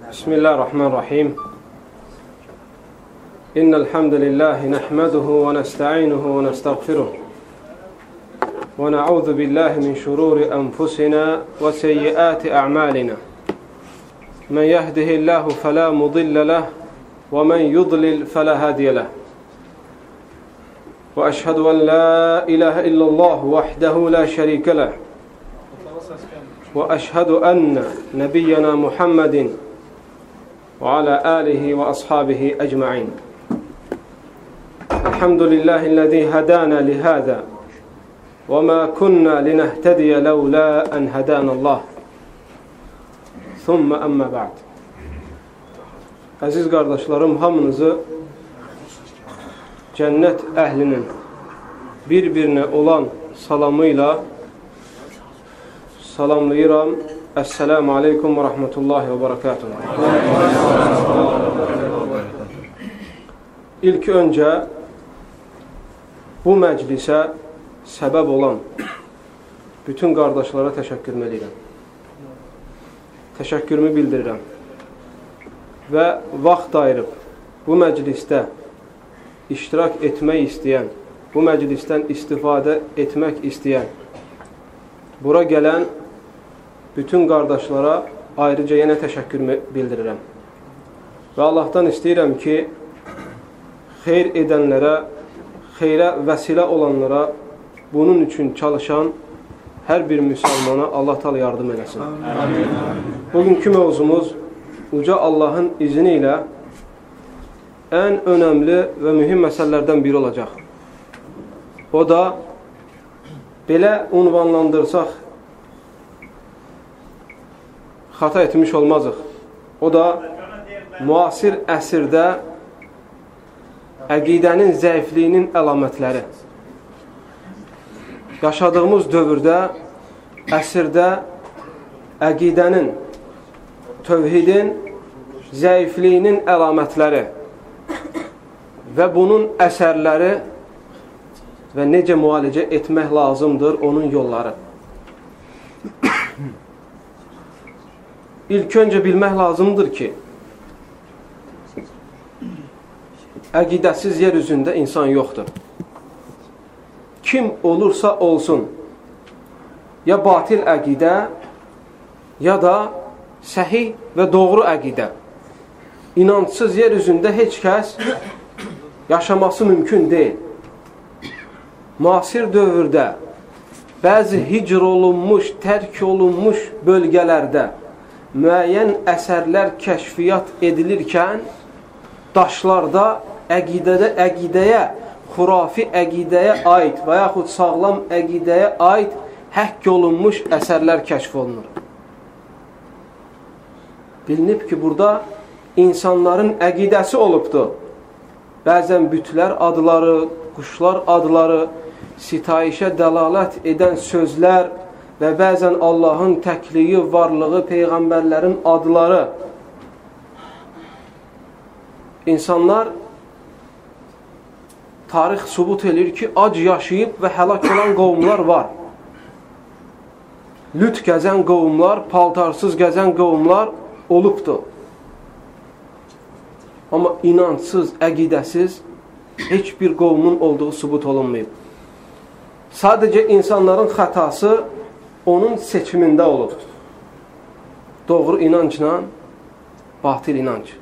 بسم الله الرحمن الرحيم إن الحمد لله نحمده ونستعينه ونستغفره ونعوذ بالله من شرور أنفسنا وسيئات أعمالنا من يهده الله فلا مضل له ومن يضلل فلا هادي له وأشهد أن لا إله إلا الله وحده لا شريك له وأشهد أن نبينا محمد وعلى آله وأصحابه أجمعين الحمد لله الذي هدانا لهذا وما كنا لنهتدي لولا أن هدانا الله ثم أما بعد. Əziz qardaşlarım, hamınızı cənnət əhlinin bir-birinə olan salamıyla salamlayıram. Esselamu aleykum və rahmetullahi və barakatuhu. İlk öncə bu məclisə səbəb olan bütün qardaşlara təşəkkür edirəm. Təşəkkürümü bildirirəm. Və vaxt ayırıb bu məclisdə iştirak etmək istəyən, bu məclisdən istifadə etmək istəyən, bura gələn bütün qardaşlara ayrıca yenə təşəkkür bildirirəm. Və Allahdan istəyirəm ki, xeyr edənlərə, xeyrə vəsilə olanlara, bunun üçün çalışan hər bir müsəlmana Allah Teala yardım eləsin. Bugünkü mövzumuz Uca Allahın izni ilə ən önəmli və mühüm məsələlərdən biri olacaq. O da belə ünvanlandırsaq xata etmiş olmazıq. O da müasir əsrdə əqidənin zəifliyinin əlamətləri. Yaşadığımız dövrdə, əsrdə əqidənin, tövhidin zəifliyinin əlamətləri və bunun əsərləri və necə müalicə etmək lazımdır, onun yolları. İlk öncə bilmək lazımdır ki, əqidəsiz yer üzündə insan yoxdur. Kim olursa olsun, ya batil əqidə, ya da səhih və doğru əqidə. İnançsız yer üzündə heç kəs yaşaması mümkün deyil. Müasir dövrdə, bəzi hicr olunmuş, tərk olunmuş bölgələrdə müəyyən əsərlər kəşfiyyat edilirkən, daşlarda əqidəyə, xurafi əqidəyə aid və yaxud sağlam əqidəyə aid həkk olunmuş əsərlər kəşf olunur. Bilinib ki, burada insanların əqidəsi olubdur. Bəzən bütlər adları, quşlar adları, sitayişə dəlalət edən sözlər və bəzən Allahın təkliyi, varlığı, peyğəmbərlərin adları. İnsanlar tarix sübut edir ki, ac yaşayıb və həlak olan qovumlar var. Lüt gəzən qovumlar, paltarsız gəzən qovumlar olubdur. Amma inançsız, əqidəsiz heç bir qovumun olduğu sübut olunmayıb. Sadəcə insanların xətası onun seçimində olub. Doğru inancla batil inanc.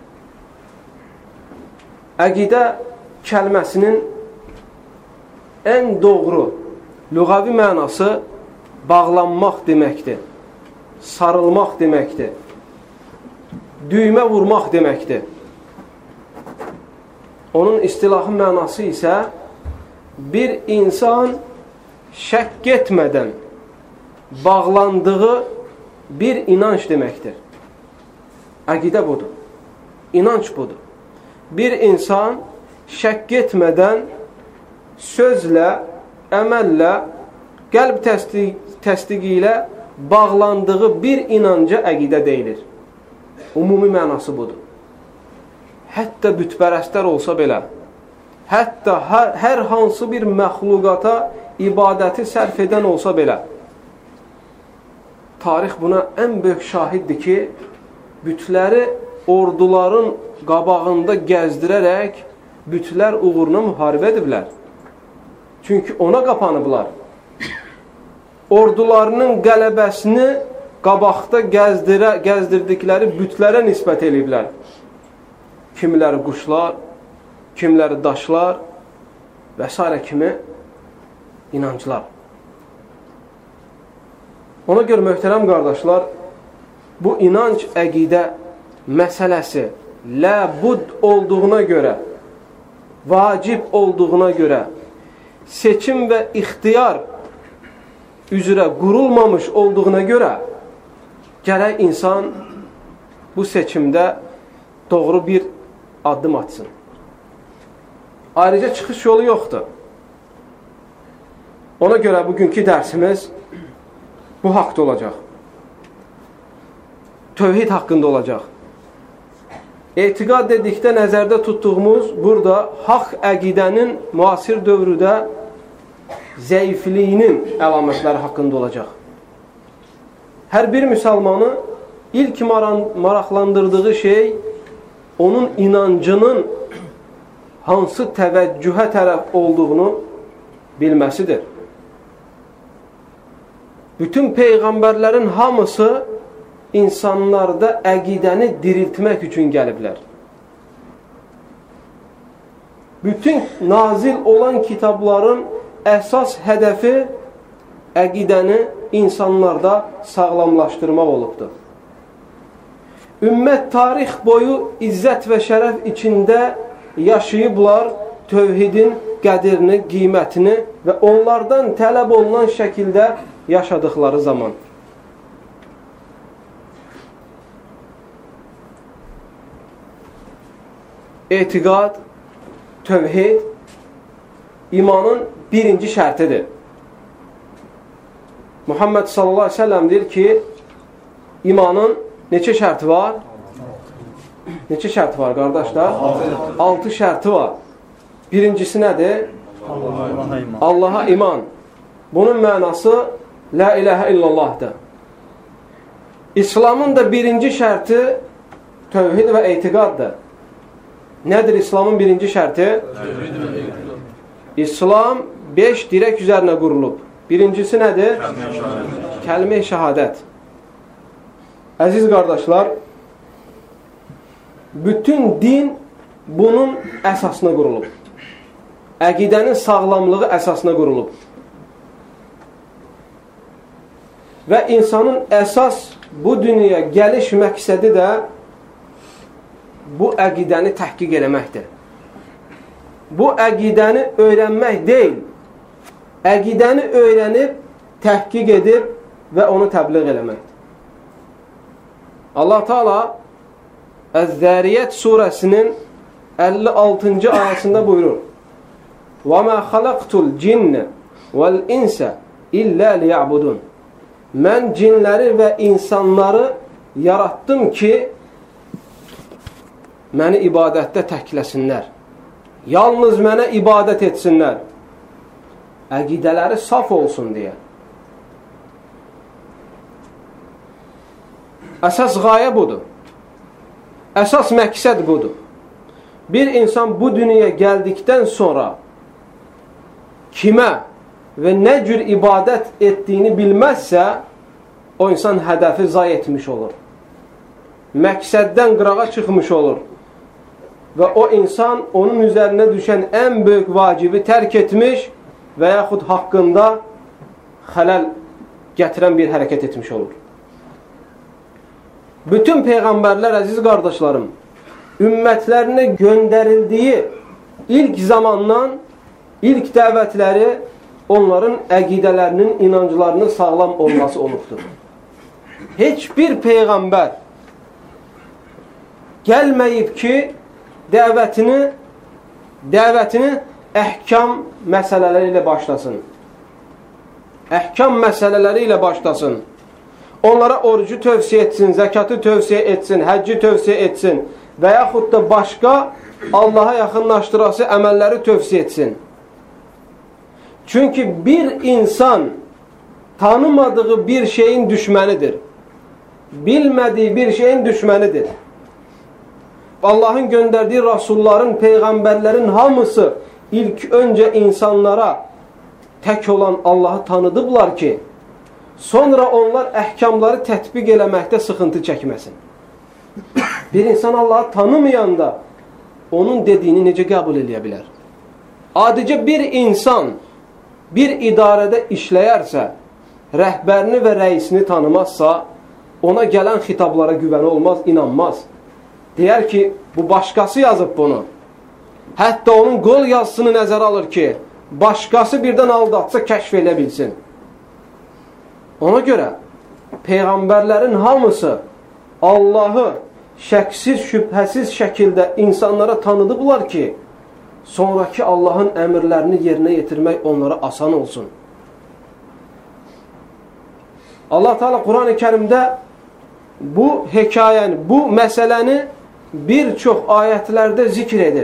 Əqidə kəlməsinin ən doğru lüğəvi mənası bağlanmaq deməkdir. Sarılmaq deməkdir. Düymə vurmaq deməkdir. Onun istilahı mənası isə bir insan şəkk etmədən bağlandığı bir inanc deməkdir. Əqidə budur. İnanc budur. Bir insan şəkk etmədən sözlə, əməllə, qəlb təsdiqi ilə bağlandığı bir inanca əqidə deyilir. Ümumi mənası budur. Hətta bütpərəstlər olsa belə, hətta hər hansı bir məxluqata ibadəti sərf edən olsa belə, tarix buna ən böyük şahiddir ki, bütləri orduların qabağında gəzdirərək bütlər uğruna müharibə ediblər. Çünki ona qapanıblar. Ordularının qələbəsini qabaqda gəzdirdikləri bütlərə nisbət ediblər. Kimiləri quşlar, kimiləri daşlar və s. kimi inanclar. Ona görə möhtərəm qardaşlar, bu inanc əqidə məsələsi ləbud olduğuna görə, vacib olduğuna görə, seçim və ixtiyar üzrə qurulmamış olduğuna görə gərək insan bu seçimdə doğru bir addım atsın. Ayrıca çıxış yolu yoxdur. Ona görə bugünkü dərsimiz bu haqda olacaq. Tövhid haqqında olacaq. Etiqad dedikdə nəzərdə tutduğumuz burada haqq əqidənin müasir dövrüdə zəifliyinin əlamətləri haqqında olacaq. Hər bir müsəlmanı ilk maraqlandırdığı şey onun inancının hansı təvəccühə tərəf olduğunu bilməsidir. Bütün peyğəmbərlərin hamısı insanlarda əqidəni diriltmək üçün gəliblər. Bütün nazil olan kitabların əsas hədəfi əqidəni insanlarda sağlamlaşdırmaq olubdur. Ümmət tarix boyu izzət və şərəf içində yaşayıblar tövhidin qədrini, qiymətini və onlardan tələb olunan şəkildə yaşadıkları zaman. Etiqad, tövhid imanın birinci şərtidir. Muhammed sallallahu aleyhi ve sellem deyir ki, imanın neçə şərti var? Neçə şərti var qardaşlar? 6 şərti var. Birincisi nədir? Allaha iman. Bunun mənası la ilahe illallah'dır. İslamın da birinci şərti tövhid və etiqaddır. Nədir İslamın birinci şərti? İslam 5 dirək üzərinə qurulub. Birincisi nədir? Kəlmə-i şəhadət. Əziz qardaşlar, bütün din bunun əsasına qurulub. Əqidənin sağlamlığı əsasına qurulub. Və insanın əsas bu dünyaya gəliş məqsədi də bu əqidəni təhqiq eləməkdir. Bu əqidəni öyrənmək deyil, əqidəni öyrənib, təhqiq edib və onu təbliğ eləməkdir. Allah Teala Əz-Zəriyyət surəsinin 56-cı ayəsində buyurur: وَمَا خَلَقْتُ الْجِنَّ وَالْاِنْسَ إِلَّا لِيَعْبُدُونَ Mən cinləri və insanları yaratdım ki, məni ibadətdə təkləsinlər. Yalnız mənə ibadət etsinlər. Əqidələri saf olsun deyə. Əsas qayə budur. Əsas məqsəd budur. Bir insan bu dünyaya gəldikdən sonra kimə və nə cür ibadət etdiyini bilməzsə, o insan hədəfi zay etmiş olur. Məqsəddən qırağa çıxmış olur. Və o insan onun üzərinə düşən ən böyük vacibi tərk etmiş və yaxud haqqında xələl gətirən bir hərəkət etmiş olur. Bütün peyğəmbərlər, əziz qardaşlarım, ümmətlərinə göndərildiyi ilk zamandan, ilk dəvətləri onların əqidələrinin, inanclarının sağlam olması olubdur. Heç bir peyğəmbər gəlməyib ki, dəvətini əhkam məsələləri ilə başlasın. Əhkam məsələləri ilə başlasın. Onlara orucu tövsiyə etsin, zəkatı tövsiyə etsin, həcci tövsiyə etsin və yaxud da başqa Allaha yaxınlaşdırası əməlləri tövsiyə etsin. Çünki bir insan tanımadığı bir şeyin düşmənidir. Bilmədiyi bir şeyin düşmənidir. Allah'ın gönderdiği rasulların, peygamberlerin hamısı ilk önce insanlara tek olan Allah'ı tanıdıblar ki, sonra onlar əhkamları tətbiq eləməkdə sıxıntı çəkməsin. Bir insan Allah'ı tanımayanda onun dediyini necə qəbul edə bilər? Adicə bir insan bir idarədə işləyərsə, rəhbərini və rəisini tanımazsa, ona gələn xitablara güvəni olmaz, inanmaz. Deyər ki, bu başqası yazıb bunu. Hətta onun qol yazısını nəzərə alır ki, başqası birdən aldatsa kəşf edə bilsin. Ona görə peyğəmbərlərin hamısı Allahı şəksiz, şübhəsiz şəkildə insanlara tanıdıblar ki, sonraki Allahın əmrlərini yerinə yetirmək onlara asan olsun. Allah Teala Quran-ı Kərimdə bu hekayəni, bu məsələni bir çox ayətlərdə zikr edir.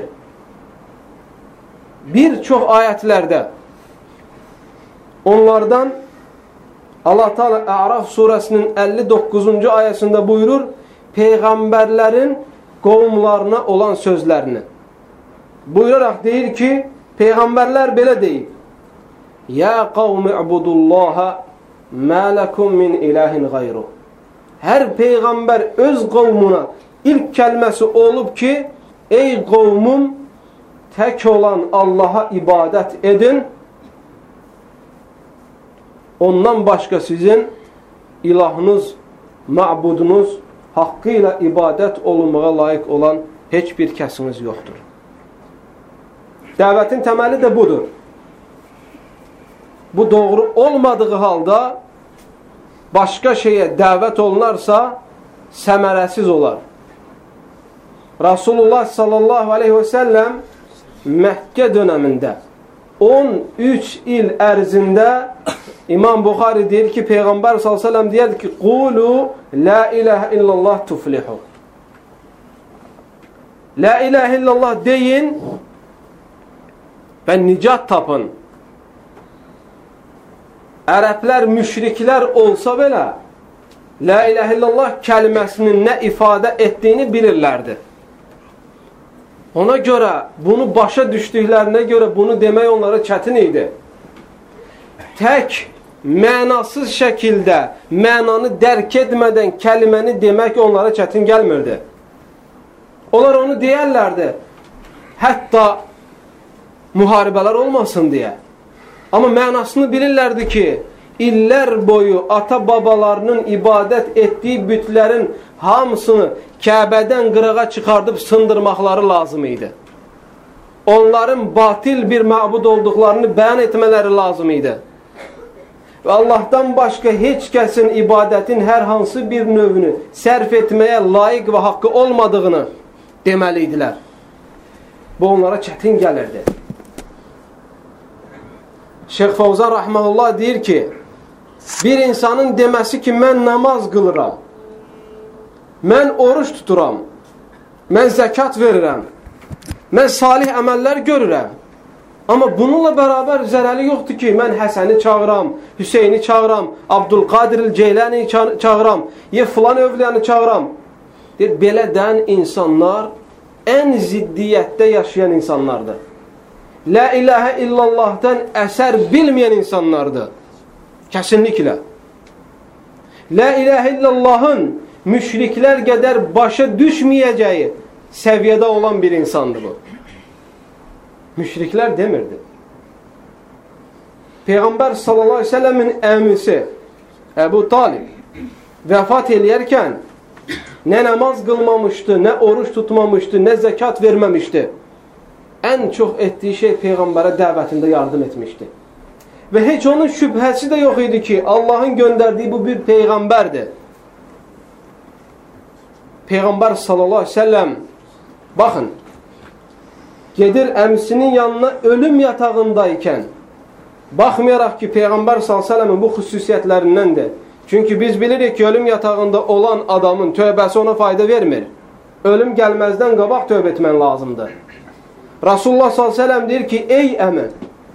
Bir çox ayətlərdə. Onlardan Allah Teala A'raf surəsinin 59-cu ayəsində buyurur, peyğəmbərlərin qovumlarına olan sözlərini. Buyuraraq deyir ki, peyğəmbərlər belə deyir. Ya qavmi ibudullaha ma lakum min ilahin gayru. Hər peyğəmbər öz qovmuna ilk kəlməsi olub ki, ey qovmum, tək olan Allaha ibadət edin. Ondan başqa sizin ilahınız, ma'budunuz, haqqı ilə ibadət olunmağa layiq olan heç bir kəsiniz yoxdur. Dəvətin təməli də budur. Bu doğru olmadığı halda başqa şeyə dəvət olunarsa səmərəsiz olar. Rasulullah sallallahu aleyhi və səlləm Məkkə dönəmində 13 il ərzində İmam Buxari deyir ki, Peyğəmbər sallallahu aleyhi və səlləm deyir ki, Qulu la ilahə illallah tuflihu. La ilahə illallah deyin və nicat tapın. Ərəblər, müşriklər olsa belə, la ilahə illallah kəlməsinin nə ifadə etdiyini bilirlərdi. Ona görə, bunu başa düşdüklərinə görə bunu demək onlara çətin idi. Tək, mənasız şəkildə, mənanı dərk etmədən kəlməni demək onlara çətin gəlmirdi. Onlar onu deyərlərdi, hətta müharibələr olmasın deyə. Amma mənasını bilirlərdi ki, illər boyu ata-babalarının ibadət etdiyi bütlərin hamısını Kəbədən qırağa çıxardıb sındırmaqları lazım idi. Onların batil bir məbud olduqlarını bəyan etmələri lazım idi. Və Allahdan başqa heç kəsin ibadətin hər hansı bir növünü sərf etməyə layiq və haqqı olmadığını deməli idilər. Bu onlara çətin gəlirdi. Şeyx Fəvzan Rəhməhullah deyir ki, bir insanın deməsi ki, mən namaz qılıram, mən oruç tuturam, mən zəkat verirəm, mən salih əməllər görürəm. Amma bununla bərabər zərəli yoxdur ki, mən Həsəni çağıram, Hüseyni çağıram, Abdülqadir Ceyləni çağıram, filan övliyanı çağıram. Deyir, belə dən insanlar ən ziddiyyətdə yaşayan insanlardır. La ilahə illallahdan əsər bilməyən insanlardır. Kəsinliklə. La ilahə illallahın müşriklər qədər başa düşməyəcəyi səviyyədə olan bir insandır bu. Müşriklər demirdi. Peyğəmbər sallallahu aleyhi ve sellemin əmisi Əbu Talib vəfat eləyərkən nə namaz qılmamışdı, nə oruç tutmamışdı, nə zəkat verməmişdi. Ən çox etdiyi şey Peyğəmbərə dəvətində yardım etmişdi. Və heç onun şübhəsi də yox idi ki, Allahın göndərdiyi bu bir Peyğəmbərdir. Peyğəmbər sallallahu aleyhi ve sellem, baxın, gedir əmisinin yanına ölüm yatağındaykən, baxmayaraq ki, Peyğəmbər sallallahu aleyhi ve sellemin bu xüsusiyyətlərindəndir. Çünki biz bilirik ki, ölüm yatağında olan adamın tövbəsi ona fayda vermir. Ölüm gəlməzdən qabaq tövbə etmən lazımdır. Rasulullah sallallahu aleyhi ve sellem deyir ki, ey əmi,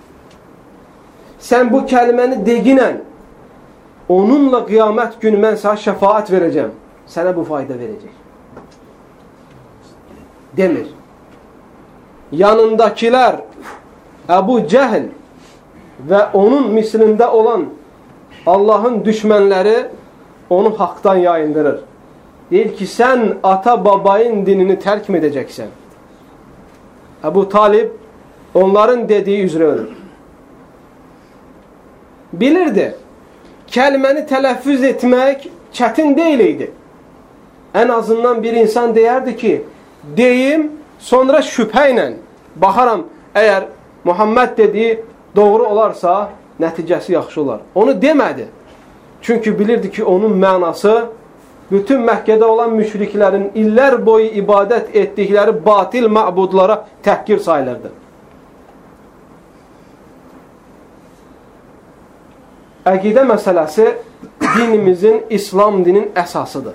sən bu kəlməni deginən, onunla qiyamət günü mən sənə şəfaət verəcəm. Sənə bu fayda verəcək. demir. Yanındakilər Əbu Cəhl və onun mislində olan Allahın düşmənləri onu haqdan yayındırır. Deyir ki, sən ata-babayın dinini tərk mi edəcəksən? Əbu Talib onların dediyi üzrə ölür. Bilirdi, kəlməni tələffüz etmək çətin deyil idi. Ən azından bir insan deyərdi ki, deyim, sonra şübhə ilə baxaram, əgər Muhammed dediyi doğru olarsa, nəticəsi yaxşı olar. Onu demədi. Çünki bilirdi ki, onun mənası bütün Məkkədə olan müşriklərin illər boyu ibadət etdikləri batil məbudlara təhqir sayılırdı. Əqidə məsələsi dinimizin, İslam dinin əsasıdır.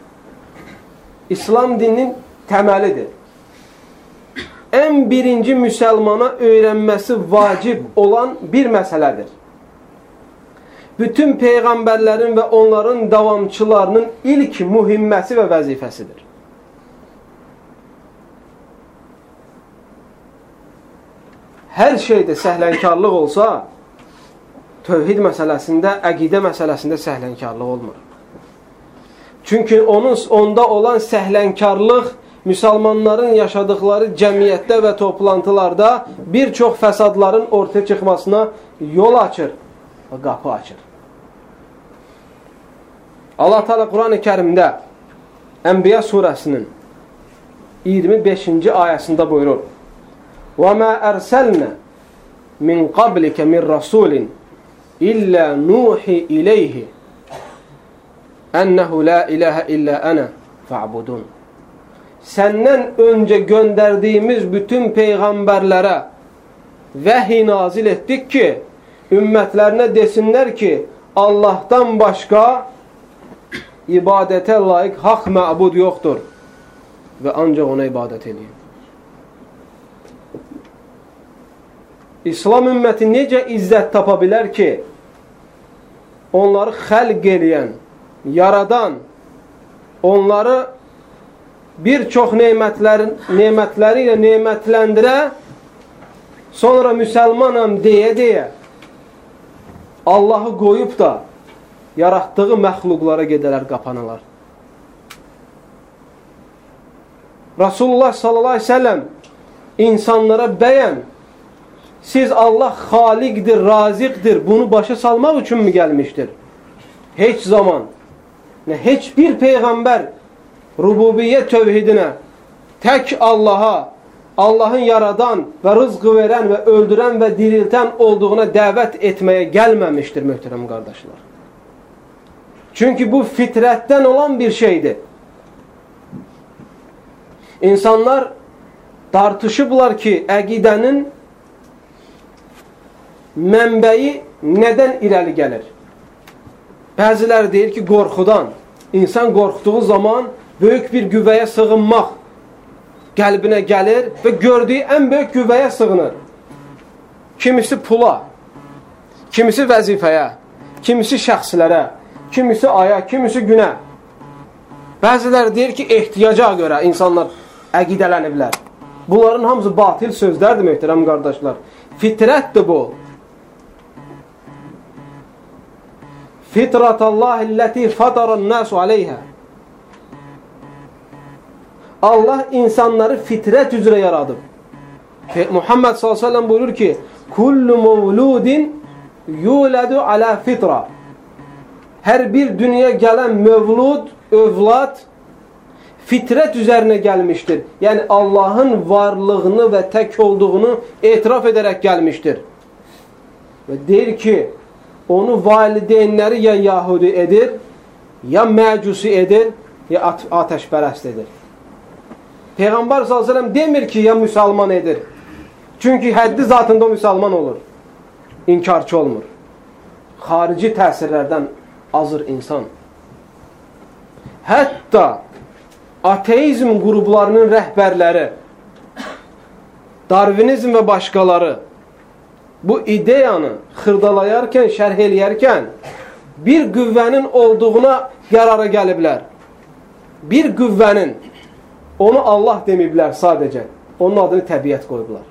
İslam dininin təməlidir. Ən birinci müsəlmana öyrənməsi vacib olan bir məsələdir. Bütün peyğəmbərlərin və onların davamçılarının ilk mühimməsi və vəzifəsidir. Hər şeydə səhlənkarlıq olsa, tövhid məsələsində, əqidə məsələsində səhlənkarlıq olmur. Çünki onda olan səhlənkarlıq müsəlmanların yaşadıkları cəmiyyətdə və toplantılarda bir çox fəsadların ortaya çıxmasına yol açır və qapı açır. Allah Teala Quran-ı Kərimdə Ənbiya surəsinin 25-ci ayəsində buyurur: وَمَا أَرْسَلْنَا مِنْ قَبْلِكَ مِنْ رَسُولٍ إِلَّا نُوحِي إِلَيْهِ أَنَّهُ لَا إِلَهَ إِلَّا أَنَا فَاعْبُدُونَ. Səndən öncə göndərdiyimiz bütün peyğəmbərlərə vəhiy nazil etdik ki, ümmətlərinə desinlər ki, Allahdan başqa ibadətə layiq haqq məbud yoxdur və ancaq ona ibadət edin. İslam ümməti necə izzət tapa bilər ki, onları xəlq eləyən, yaradan, onları bir çox nemətləri ilə nemətləndirə, sonra müsəlmanam deyə Allahı qoyub da yaratdığı məxluqlara gedələr, qapanılar. Rasulullah sallallahu aleyhi ve sellem insanlara bəyən, siz Allah xaliqdir, raziqdir, bunu başa salmaq üçün mü gəlmişdir? Heç zaman, heç bir peyğəmbər rububiyyət tövhidinə, tək Allaha, Allahın yaradan və rızqı verən və öldürən və diriltən olduğuna dəvət etməyə gəlməmişdir, möhtərəm qardaşlar. Çünki bu fitrətdən olan bir şeydir. İnsanlar tartışıblar ki, əqidənin mənbəyi nədən irəli gəlir? Bəziləri deyir ki, qorxudan. İnsan qorxduğu zaman böyük bir güvəyə sığınmaq qəlbinə gəlir və gördüyü ən böyük güvəyə sığınır. Kimisi pula, kimisi vəzifəyə, kimisi şəxslərə, kimisi aya, kimisi günə. Bəziləri deyir ki, ehtiyaca görə insanlar əqidələniblər. Bunların hamısı batil sözlərdir, möhtərəm qardaşlar. Fitrətdir bu. Fitratallahi'llati fataran-nasu aleyha. Allah insanları fitrət üzrə yaradıb. Muhammed sallallahu aleyhi ve sellem buyurur ki, kullu mevludin yuladu ala fitra. Hər bir dünyaya gələn mövlud, övlad fitrət üzərinə gəlmişdir. Yəni Allahın varlığını və tək olduğunu etiraf edərək gəlmişdir. Və deyir ki, onu valideynləri ya Yahudi edir, ya Məcusi edir, ya ateşpərəst edir. Peyğəmbər s.ə.v demir ki, ya müsəlman edir. Çünki həddi zatında o müsəlman olur. İnkarçı olmur. Xarici təsirlərdən azır insan. Hətta ateizm qruplarının rəhbərləri, Darvinizm və başqaları bu ideyanı xırdalayarkən, şərh eləyərkən bir qüvvənin olduğuna qərara gəliblər. Bir qüvvənin, Onu Allah deməyiblər sadəcə. Onun adını təbiət qoyublar.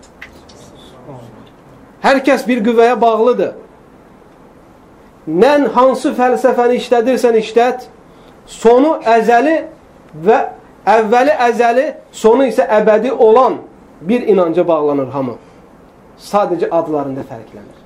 Hər kəs bir qüvvəyə bağlıdır. Nən hansı fəlsəfəni işlədirsən işlət, sonu əzəli və əvvəli əzəli, sonu isə əbədi olan bir inanca bağlanır hamı. Sadəcə adlarında fərqlənir.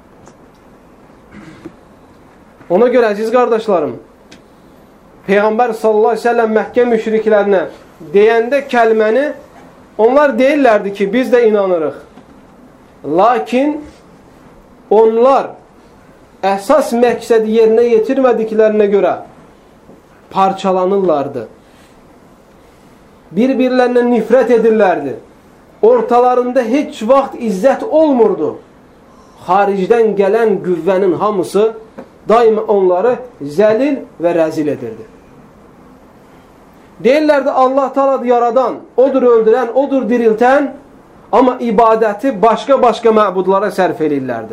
Ona görə əziz qardaşlarım, Peyğəmbər sallallahu əleyhi və səlləm Məkkə müşriklərinə deyəndə kəlməni, onlar deyirlərdi ki, biz də inanırıq. Lakin onlar əsas məqsədi yerinə yetirmədiklərinə görə parçalanırlardı. Bir-birlərinə nifrət edirlərdi. Ortalarında heç vaxt izzət olmurdu. Xaricdən gələn qüvvənin hamısı daima onları zəlil və rəzil edirdi. Deyirlərdi, Allah Teala yaradan, odur öldürən, odur diriltən, amma ibadəti başqa-başqa məbudlara sərf edirlərdi.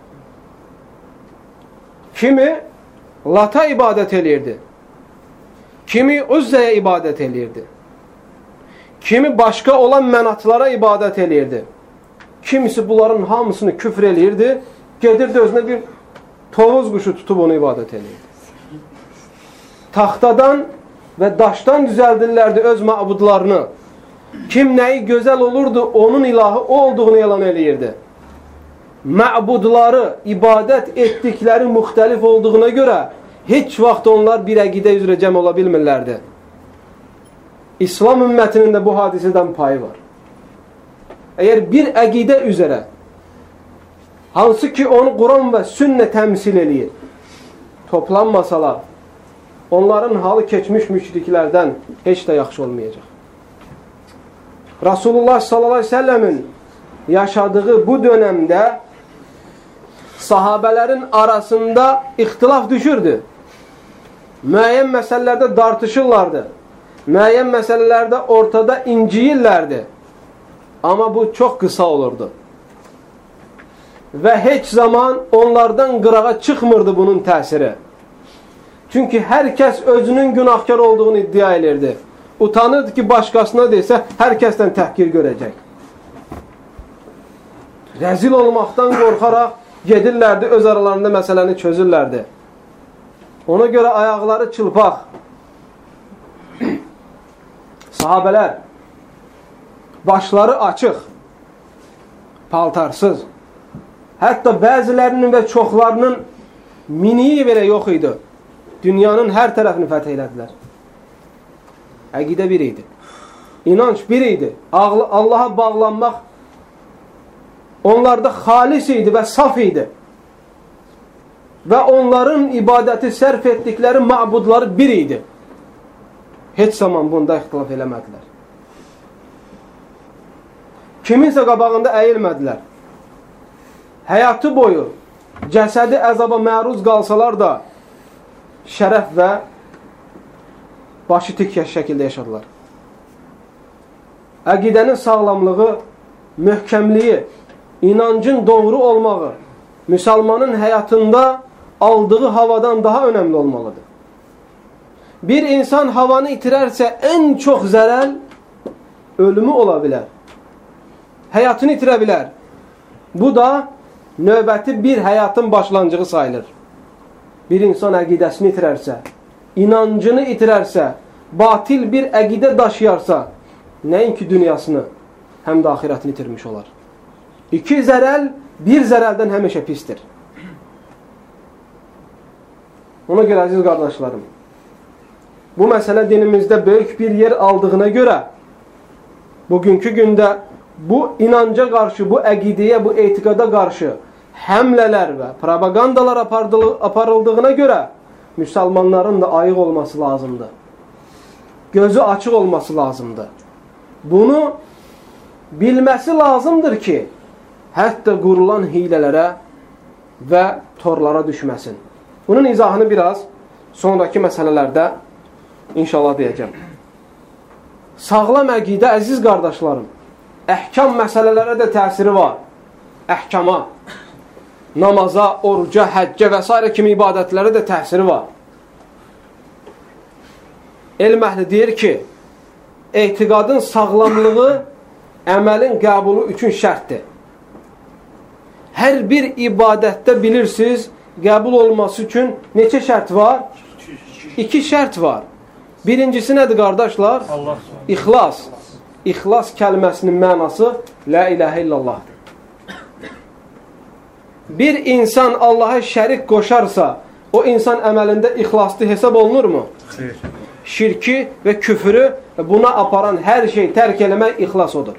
Kimi Lata ibadət edirdi, kimi Uzzəyə ibadət edirdi, kimi başqa olan mənatlara ibadət edirdi, kimisi bunların hamısını küfr edirdi, gedirdi özünə bir tovuz quşu tutub onu ibadət edirdi. Taxtadan və daşdan düzəldirlərdi öz məbudlarını. Kim nəyi gözəl olurdu, onun ilahı o olduğunu elan edirdi. Məbudları, ibadət etdikləri müxtəlif olduğuna görə heç vaxt onlar bir əqidə üzrə cəm ola bilmirlərdi. İslam ümmətinin də bu hadisədən payı var. Əgər bir əqidə üzrə, hansı ki onu Quran və sünnə təmsil edir, toplanmasalar, onların halı keçmiş müşriklərdən heç də yaxşı olmayacaq. Rasulullah sallallahu aleyhi ve sellemin yaşadığı bu dönemdə sahabələrin arasında ixtilaf düşürdü. Müəyyən məsələlərdə dartışırlardı. Müəyyən məsələlərdə ortada inciyirlərdi. Amma bu çox qısa olurdu. Və heç zaman onlardan qırağa çıxmırdı bunun təsiri. Çünki hər kəs özünün günahkar olduğunu iddia edirdi. Utanırdı ki, başqasına desə, hər kəsdən təhqir görəcək. Rəzil olmaqdan qorxaraq gedirlərdi, öz aralarında məsələni çözürlərdi. Ona görə ayaqları çılpaq. Sahabələr, başları açıq, paltarsız. Hətta bəzilərinin və çoxlarının miniyi belə yox idi. Dünyanın hər tərəfini fəth elədilər. Əqidə bir idi. İnanc bir idi. Allaha bağlanmaq onlarda xalis idi və saf idi. Və onların ibadəti sərf etdikləri məbudları bir idi. Heç zaman bunda ixtilaf eləmədilər. Kiminsə qabağında əyilmədilər. Həyatı boyu cəsədi əzaba məruz qalsalar da şərəf və başı tik şəkildə yaşadılar. Əqidənin sağlamlığı, möhkəmliyi, inancın doğru olmağı, müsəlmanın həyatında aldığı havadan daha önəmli olmalıdır. Bir insan havanı itirərsə ən çox zərər ölümü ola bilər. Həyatını itirə bilər. Bu da növbəti bir həyatın başlanğıcı sayılır. Bir insan əqidəsini itirərsə, inancını itirərsə, batil bir əqidə daşıyarsa, nəinki dünyasını, həm də axirətini itirmiş olar. İki zərəl, bir zərəldən həmişə pistir. Ona görə, əziz qardaşlarım, bu məsələ dinimizdə böyük bir yer aldığına görə, bugünkü gündə bu inanca qarşı, bu əqidəyə, bu etiqada qarşı həmlələr və propagandalar aparıldığına görə müsəlmanların da ayıq olması lazımdır. Gözü açıq olması lazımdır. Bunu bilməsi lazımdır ki, hətta qurulan hilələrə və torlara düşməsin. Bunun izahını biraz sonraki məsələlərdə inşallah deyəcəm. Sağlam əqidə, əziz qardaşlarım, əhkam məsələlərə də təsiri var. Əhkama, namaza, oruca, həccə və s. kimi ibadətlərə də təsiri var. Elm əhli deyir ki, etiqadın sağlamlığı əməlin qəbulu üçün şərtdir. Hər bir ibadətdə bilirsiniz, qəbul olması üçün neçə şərt var? 2 şərt var. Birincisi nədir qardaşlar? İxlas. İxlas kəlməsinin mənası La ilahə illallahdır. Bir insan Allaha şərik qoşarsa, o insan əməlində ixlaslı hesab olunurmu? Şirki və küfürü buna aparan hər şey tərk eləmək ixlas odur.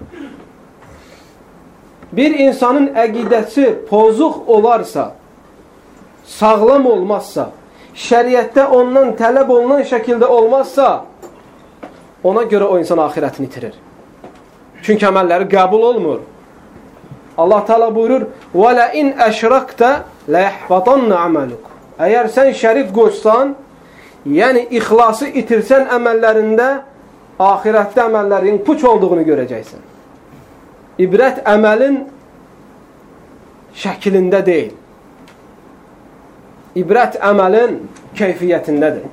Bir insanın əqidəsi pozuq olarsa, sağlam olmazsa, şəriətdə ondan tələb olunan şəkildə olmazsa, ona görə o insan axirətini itirir. Çünki əməlləri qəbul olmur. Allah Teala buyurur: وَلَئِنْ أَشْرَكْتَ لَيَحْبَطَنَّ عَمَلُكُ. Əgər sən şərik qoşsan, yəni ixlası itirsən əməllərində, axirətdə əməllərin puç olduğunu görəcəksən. İbrət əməlin şəklində deyil. İbrət əməlin keyfiyyətindədir.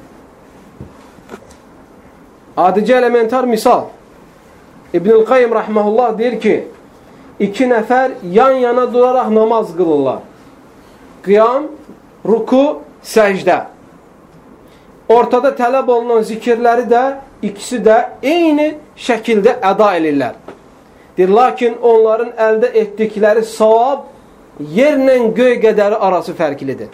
Adicə elementar misal. İbn-i Qayyim rəhməhullah deyir ki, 2 nəfər yan-yana duraraq namaz qılırlar. Qiyam, ruku, səcdə. Ortada tələb olunan zikirləri də ikisi də eyni şəkildə əda edirlər. Deyir, lakin onların əldə etdikləri savab yerlə göy qədəri arası fərqlidir.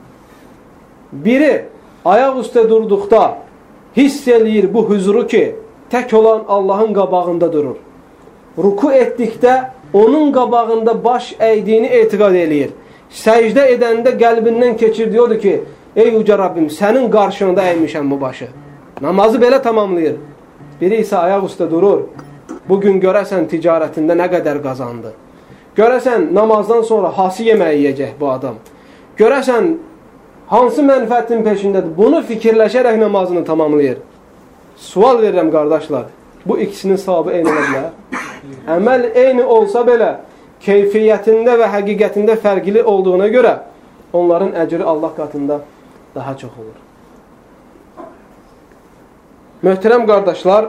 Biri ayaq üstə durduqda hiss eləyir bu huzuru ki, tək olan Allahın qabağında durur. Ruku etdikdə onun qabağında baş əydiyini etiqad eləyir. Səcdə edəndə qəlbindən keçirdiyi odur ki, ey yüce Rabbim, sənin qarşında əymişəm bu başı. Namazı belə tamamlayır. Biri isə ayaq üstə durur. Bugün görəsən ticarətində nə qədər qazandı. Görəsən namazdan sonra hansı yeməyi yiyəcək bu adam. Görəsən hansı mənfəətin peşindədir. Bunu fikirləşərək namazını tamamlayır. Sual verirəm qardaşlar. Bu ikisinin savabı eyni ola bilər. Əməl eyni olsa belə, keyfiyyətində və həqiqətində fərqli olduğuna görə onların əcri Allah qatında daha çox olur. Möhtərəm qardaşlar,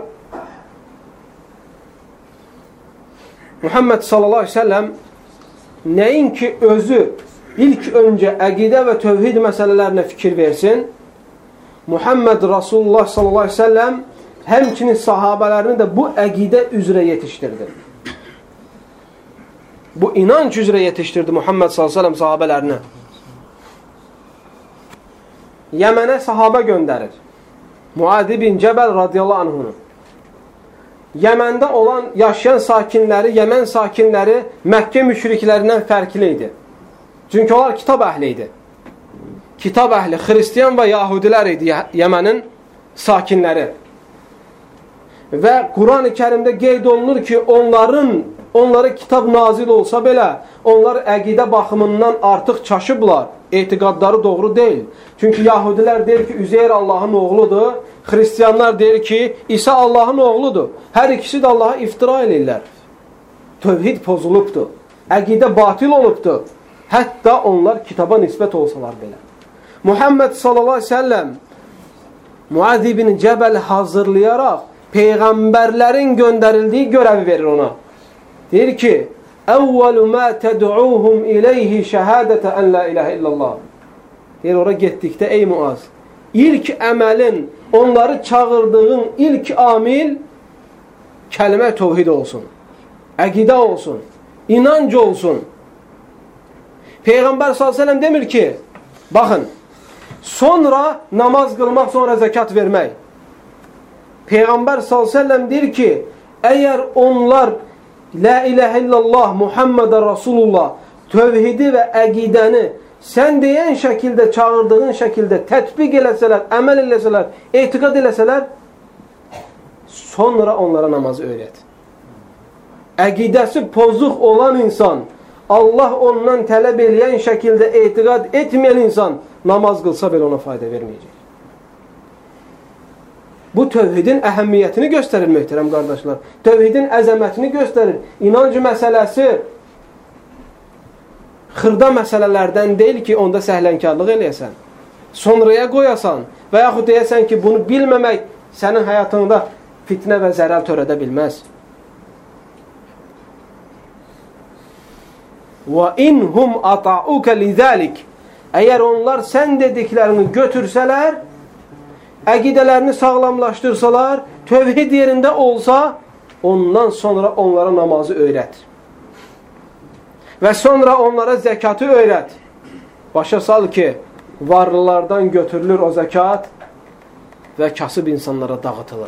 Muhammed sallallahu aleyhi ve sellem nəinki özü ilk öncə əqidə və tövhid məsələlərinə fikir versin, Muhammed Rasulullah sallallahu aleyhi ve sellem həmçinin sahabələrini də bu əqidə üzrə yetişdirdi. Bu inanc üzrə yetişdirdi Muhammed sallallahu aleyhi ve sellem sahabələrini. Yəmənə sahabə göndərir. Muad bin Cəbəl radiyallahu anhunu. Yəməndə olan yaşayan sakinləri, Yəmən sakinləri Məkkə müşriklərindən fərqli idi. Çünki onlar kitab əhli idi. Kitab əhli, xristiyan və yahudilər idi Yəmənin sakinləri. Və Quran-ı Kərimdə qeyd olunur ki, onlara kitab nazil olsa belə, onlar əqidə baxımından artıq çaşıblar. Etiqadları doğru deyil. Çünki yahudilər deyir ki, Üzeyr Allahın oğludur. Xristiyanlar deyir ki, İsa Allahın oğludur. Hər ikisi də Allaha iftira edirlər. Tövhid pozulubdur. Əqidə batil olubdur. Hətta onlar kitaba nisbət olsalar belə. Muhammed sallallahu aleyhi ve sellem Muad ibn Cəbəl hazırlayaraq peyğəmbərlərin göndərildiyi görəvi verir ona. Deyir ki, əvvəlu mə təd'uhum iləyhi şəhədətə ən la ilahə illallah. Deyir, ora getdikdə, ey Muaz, ilk əməlin, onları çağırdığın ilk amil kəlmə tövhid olsun, əqidə olsun, inanc olsun. Peyğəmbər sallallahu aleyhi ve sellem demir ki, baxın, sonra namaz qılmaq, sonra zəkat vermək. Peyğəmbər sallallahu aleyhi ve sellem deyir ki, əgər onlar La ilahə illallah, Muhammedə Rasulullah tövhidi və əqidəni sən deyən şəkildə, çağırdığın şəkildə tətbiq eləsələr, əməl eləsələr, etiqad eləsələr, sonra onlara namazı öyrət. Əqidəsi pozuq olan insan, Allah ondan tələb eləyən şəkildə etiqad etməyən insan namaz qılsa belə ona fayda verməyəcək. Bu tövhidin əhəmiyyətini göstərir, möhtərəm qardaşlar. Tövhidin əzəmətini göstərir. İnanc məsələsi xırda məsələlərdən deyil ki, onda səhlənkarlıq eləyəsən. Sonraya qoyasan və yaxud deyəsən ki, bunu bilməmək sənin həyatında fitnə və zərər törədə bilməz. وَاِنْهُمْ أَطَعُوكَ لِذَٰلِكَ Əgər onlar sən dediklərini götürsələr, əqidələrini sağlamlaşdırsalar, tövhid yerində olsa, ondan sonra onlara namazı öyrət. Və sonra onlara zəkatı öyrət. Başa sal ki, varlılardan götürülür o zəkat və kasıb insanlara dağıtılır.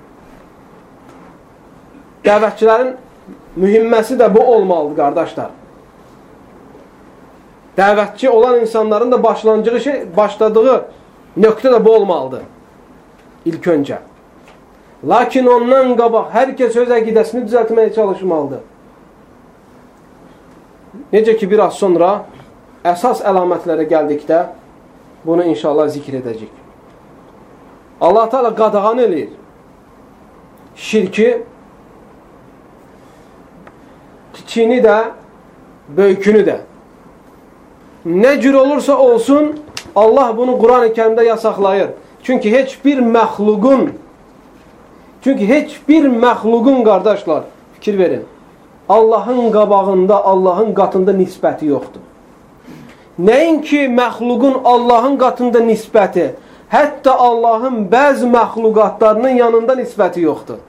Dəvətçilərin mühimməsi də bu olmalıdır, qardaşlar. Dəvətçi olan insanların da başladığı nöqtə də bu olmalıdır. İlk öncə. Lakin ondan qabaq hər kəs öz əqidəsini düzəltməyə çalışmalıdır. Necə ki, biraz sonra əsas əlamətlərə gəldikdə bunu inşallah zikr edəcək. Allah Teala qadağan eləyir şirki, kiçiyini də, böyükünü də. Nə cür olursa olsun, Allah bunu Quran-ı Kərimdə yasaqlayır. Çünki heç bir məxluqun, qardaşlar, fikir verin, Allahın qabağında, Allahın qatında nisbəti yoxdur. Nəinki məxluqun Allahın qatında nisbəti, hətta Allahın bəzi məxluqatlarının yanında nisbəti yoxdur.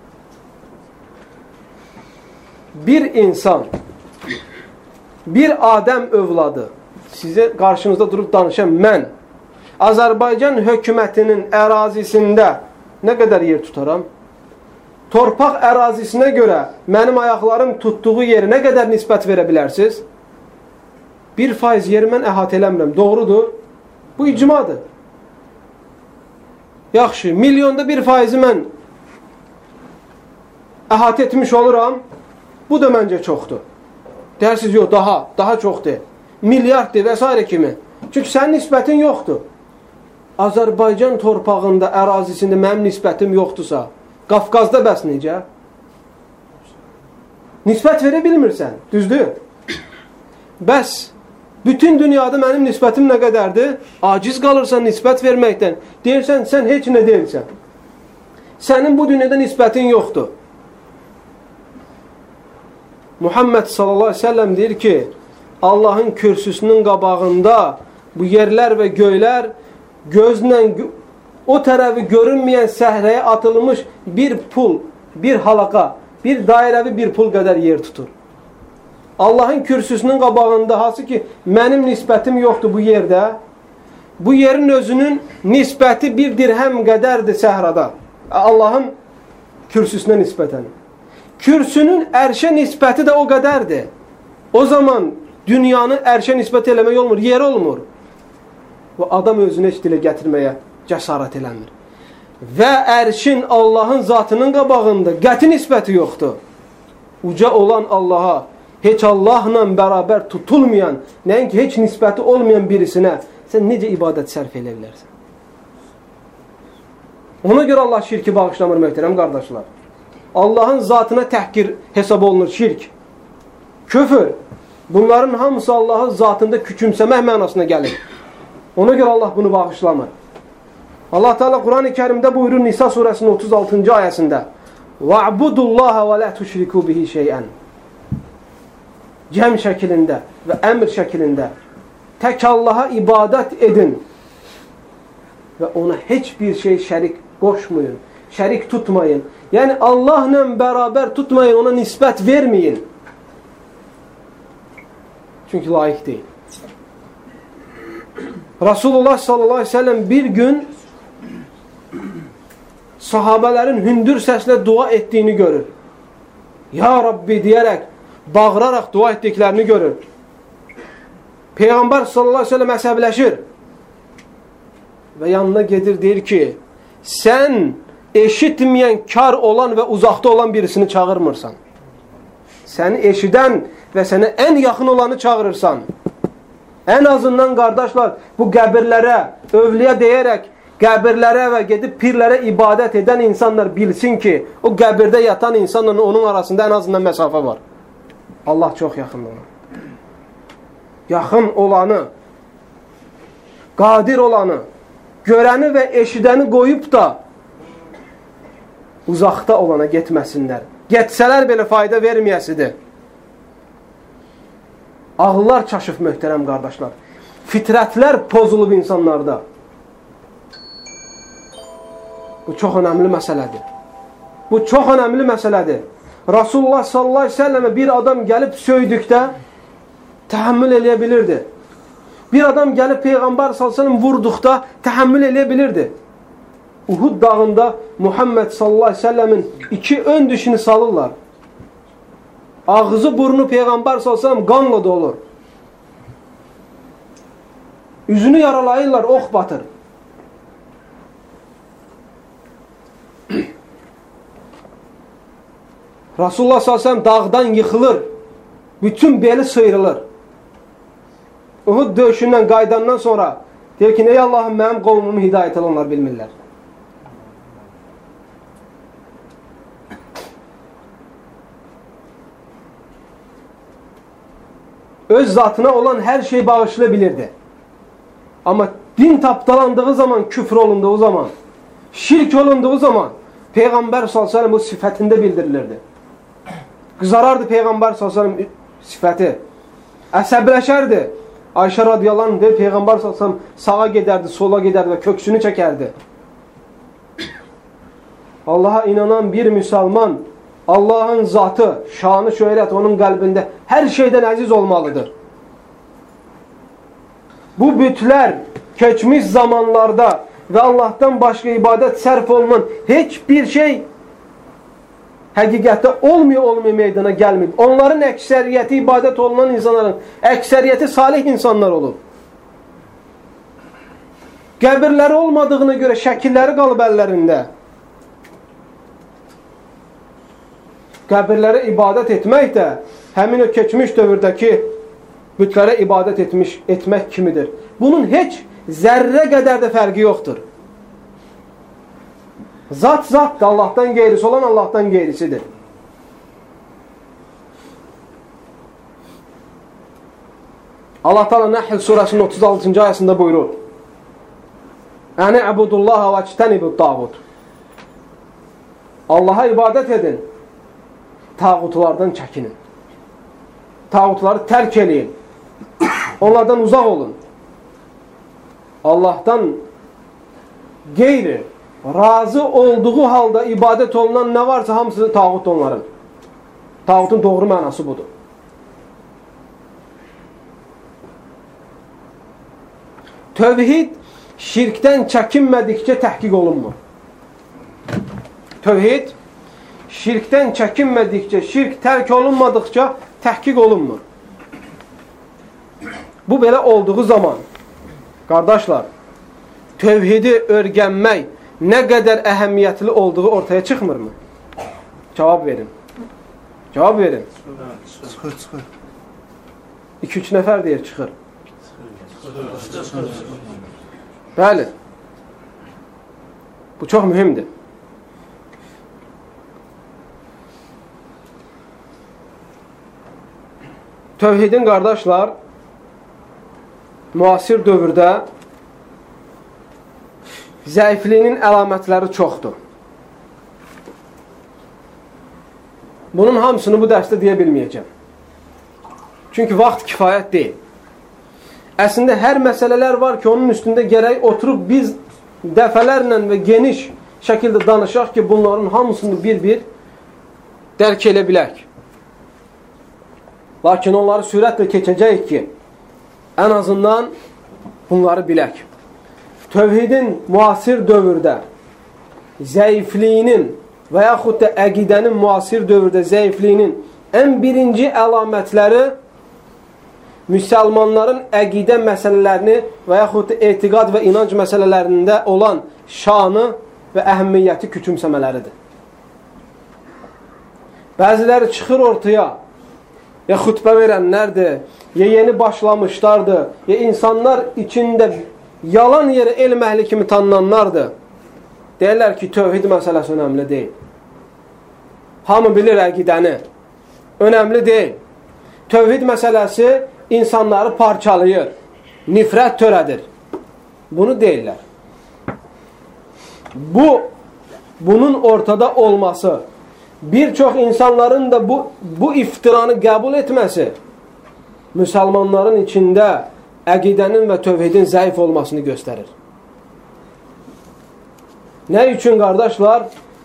Bir insan, bir Adəm övladı, sizə qarşınızda durub danışan mən, Azərbaycan hökumətinin ərazisində nə qədər yer tutaram? Torpaq ərazisinə görə mənim ayaqlarım tutduğu yeri nə qədər nisbət verə bilərsiniz? 1% yeri mən əhatə eləmirəm. Doğrudur. Bu icmadır. Yaxşı, milyonda 1%-i mən əhatə etmiş oluram. Bu da məncə çoxdur. Deyirsiniz, yox, daha çoxdur. Milyarddır və s. kimi. Çünki sənin nisbətin yoxdur. Azərbaycan torpağında, ərazisində mənim nisbətim yoxdursa, Qafqazda bəs necə? Nisbət verə bilmirsən, düzdür? Bəs bütün dünyada mənim nisbətim nə qədərdir? Aciz qalırsan nisbət verməkdən. Deyirsən, sən heç nə deyilsən. Sənin bu dünyada nisbətin yoxdur. Muhammed sallallahu aleyhi ve sellem deyir ki, Allahın kürsüsünün qabağında bu yerlər və göylər gözlə o tərəfi görünməyən səhrəyə atılmış bir pul, bir halaka, bir dairəvi bir pul qədər yer tutur. Allahın kürsüsünün qabağında, hansı ki, mənim nisbətim yoxdur bu yerdə, bu yerin özünün nisbəti bir dirhəm qədərdir səhrada. Allahın kürsüsünə nisbətən. Kürsünün ərşə nisbəti də o qədərdir. O zaman dünyanı ərşə nisbət eləmək olmur, yer olmur. Və adam özünü heç dilə gətirməyə cəsarət eləmir. Və ərşin Allahın zatının qabağında qəti nisbəti yoxdur. Uca olan Allaha, heç Allahla bərabər tutulmayan, nəinki heç nisbəti olmayan birisinə sən necə ibadət sərf elə bilərsən? Ona görə Allah şirki bağışlamır, möhtərəm qardaşlar. Allahın zatına təhqir hesab olunur şirk. Küfür. Bunların hamısı Allahın zatında küçümsəmək mənasına gəlir. Ona görə Allah bunu bağışlamır. Allah Teala Quran-ı Kerimdə buyurur Nisa surəsinin 36-cı ayəsində: "Va'budullaha və la tuşriku bihi şey'an." Cəm şəklində və əmr şəklində tək Allaha ibadət edin və ona heç bir şey şərik qoşmayın, şərik tutmayın. Yəni Allahla bərabər tutmayın, ona nisbət verməyin. Çünki layiq deyil. Rasulullah sallallahu aleyhi ve sellem bir gün sahabələrin hündür səslə dua etdiyini görür. Ya Rabbi deyərək, bağıraraq dua etdiklərini görür. Peyğəmbər sallallahu aleyhi ve sellem əsəbləşir və yanına gedir, deyir ki, sən eşitməyən, kar olan və uzaqda olan birisini çağırmırsan. Səni eşidən və sənə ən yaxın olanı çağırırsan. Ən azından qardaşlar, bu qəbirlərə, övliyə deyərək, qəbirlərə və gedib pirlərə ibadət edən insanlar bilsin ki, o qəbirdə yatan insanla onun arasında ən azından məsafə var. Allah çox yaxındır ona. Yaxın olanı, qadir olanı, görəni və eşidəni qoyub da uzaqda olana getməsinlər. Getsələr belə fayda verməyəsidir. Ağıllar çaşıb möhtərəm qardaşlar. Fitrətlər pozulub insanlarda. Bu çox önəmli məsələdir. Bu çox önəmli məsələdir. Rasulullah sallallahu aleyhi ve sellem'e bir adam gəlib söydükdə təhəmmül eləyə bilirdi. Bir adam gəlib Peyğəmbər sallallahu aleyhi ve sellem vurduqda təhəmmül eləyə bilirdi. Uhud dağında Muhammed sallallahu aleyhi ve sellemin 2 ön dişini salırlar. Ağzı burnu Peyğəmbər sallallahu aleyhi ve sellem qanla dolur. Üzünü yaralayırlar, ox batır. Rasulullah sallallahu aleyhi ve sellem dağdan yıxılır. Bütün beli sıyrılır. Uhud döyüşündən qaydandan sonra deyir ki, ey Allahım mənim qovmumu hidayət elə, onlar bilmirlər. Öz zatına olan hər şeyi bağışlayabilirdi. Amma din tapdalandığı zaman, küfr olunduğu zaman, şirk olunduğu zaman Peyğəmbər sallallahu aleyhi ve sellem bu sifətində bildirilirdi. Qızarardı Peyğəmbər sallallahu aleyhi ve sellem sifəti. Əsəbləşərdi. Ayşə radiyallahu anh deyir, Peyğəmbər sallallahu aleyhi ve sellem sağa gedərdi, sola gedərdi və köksünü çəkərdi. Allaha inanan bir müsəlman, Allahın zatı, şanı, şöhrət onun qəlbində hər şeydən əziz olmalıdır. Bu bütlər keçmiş zamanlarda və Allahdan başqa ibadət sərf olunan heç bir şey həqiqətdə olmaya meydana gəlməyib. Onların əksəriyyəti ibadət olunan insanların əksəriyyəti salih insanlar olur. Qəbirləri olmadığına görə şəkilləri qalıb əllərində. Qəbirlərə ibadət etmək də həmin o keçmiş dövrdəki bütlərə ibadət etmək kimidir. Bunun heç zərrə qədər də fərqi yoxdur. Zat da Allahdan qeyrisi olan Allahdan qeyrisidir. Allah Teala Nəhl surəsinin 36-cı ayəsində buyurur: "Əni əbudullaha və ictənibut tağut." Allaha ibadət edin, tağutlardan çəkinin. Tağutları tərk eləyin. Onlardan uzaq olun. Allahdan qeyri, razı olduğu halda ibadət olunan nə varsa hamısı tağut onların. Tağutun doğru mənası budur. Tövhid şirkdən çəkinmədikcə təhqiq olunmur. Tövhid şirkdən çəkinmədikcə, şirk tərk olunmadıqca təhqiq olunmur. Bu belə olduğu zaman, qardaşlar, tövhidi öyrənmək nə qədər əhəmiyyətli olduğu ortaya çıxmırmı? Cavab verin. Cavab verin. Çıxır. 2-3 nəfər deyir, çıxır. Bəli. Bu çox mühümdür. Tövhidin, qardaşlar, müasir dövrdə zəifliyinin əlamətləri çoxdur. Bunun hamısını bu dərsdə deyə bilməyəcəm. Çünki vaxt kifayət deyil. Əslində, hər məsələlər var ki, onun üstündə gərək oturub biz dəfələrlə və geniş şəkildə danışaq ki, bunların hamısını bir-bir dərk elə bilək. Lakin onları sürətlə keçəcəyik ki, ən azından bunları bilək. Tövhidin müasir dövrdə zəifliyinin və yaxud da əqidənin müasir dövrdə zəifliyinin ən birinci əlamətləri müsəlmanların əqidə məsələlərini və yaxud da etiqad və inanc məsələlərində olan şanı və əhəmiyyəti küçümsəmələridir. Bəziləri çıxır ortaya, ya xütbə verənlərdir, ya yeni başlamışlardır, ya insanlar içində yalan yerə elm əhli kimi tanınanlardır. Deyirlər ki, tövhid məsələsi önəmli deyil. Hamı bilir əqidəni. Önəmli deyil. Tövhid məsələsi insanları parçalayır, nifrət törədir. Bunu deyirlər. Bu bunun ortada olması, birçok insanların da bu iftiranı qəbul etməsi müsəlmanların içində əqidənin və tövhidin zəif olmasını göstərir. Nə üçün qardaşlar?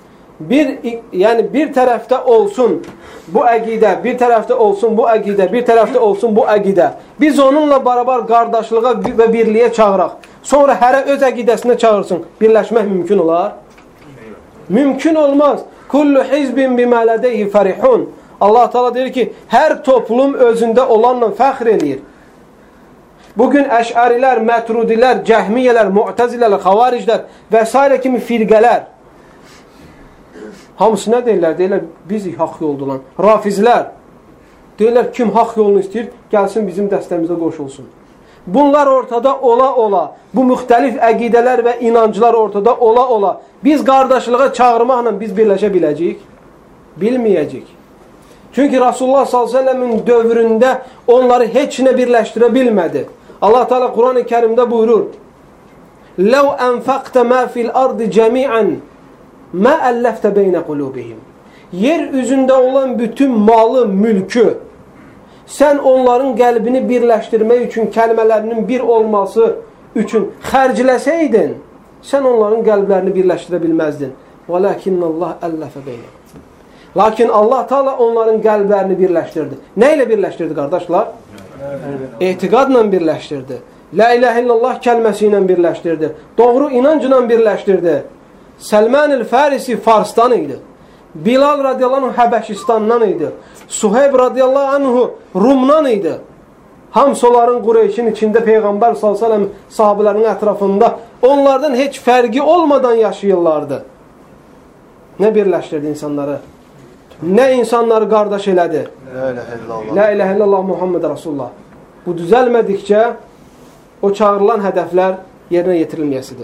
Bir tərəfdə olsun bu əqidə, bir tərəfdə olsun bu əqidə, bir tərəfdə olsun bu əqidə. Biz onunla barabar qardaşlığa və birliyə çağıraq. Sonra hərə öz əqidəsinə çağırsın. Birləşmək mümkün olar? Mümkün olmaz. Kullu hizbin bimə ladeyhi farihun. Allah Teala deyir ki, hər toplum özündə olanla fəxr eləyir. Bugün əş'arilər, mətrudilər, cəhmiyyələr, mu'təzilər, xavariclər və s. kimi firqələr hamısı nə deyirlər? Deyirlər, biz haqq yolda olan. Rafizlər deyirlər, kim haqq yolunu istəyir, gəlsin bizim dəstəmizə qoşulsun. Bunlar ortada ola-ola, bu müxtəlif əqidələr və inancılar ortada ola-ola, biz qardaşlığa çağırmaqla biz birləşə biləcəyik? Bilməyəcəyik. Çünki Rasulullah s.ə.v-in dövründə onları heç nə birləşdirə bilmədi. Allah Teala Quran-ı Kərimdə buyurur, لَوْ أَنْفَقْتَ مَا فِي الْأَرْضِ جَمِيعًا مَا أَلَّفْتَ بَيْنَ قُلُوبِهِمْ. Yer üzündə olan bütün malı, mülkü, sən onların qəlbini birləşdirmək üçün, kəlmələrinin bir olması üçün xərcləsəydin, sən onların qəlblərini birləşdirə bilməzdin. وَلَكِنَّ اللّٰهَ أَلَّفَ بَيْنَهُمْ. Lakin Allah Teala onların qəlblərini birləşdirdi. Nə ilə birləşdirdi qardaşlar? Etiqadla birləşdirdi. La ilahe illallah kəlməsi ilə birləşdirdi. Doğru inancla birləşdirdi. Səlman el-Farisi Farsdan idi. Bilal radiyallahu anh Həbəşistandan idi. Suheyb radiyallahu anhu Rumdan idi. Hamısı onların Qureyşin içində Peyğəmbər s.ə.v sahabələrinin ətrafında onlardan heç fərqi olmadan yaşayırlardı. Nə birləşdirdi insanları? Nə insanları qardaş elədi? La ilahe illallah Muhammed Rasulullah. Bu düzəlmədikcə o çağırılan hədəflər yerinə yetirilməyəsidir.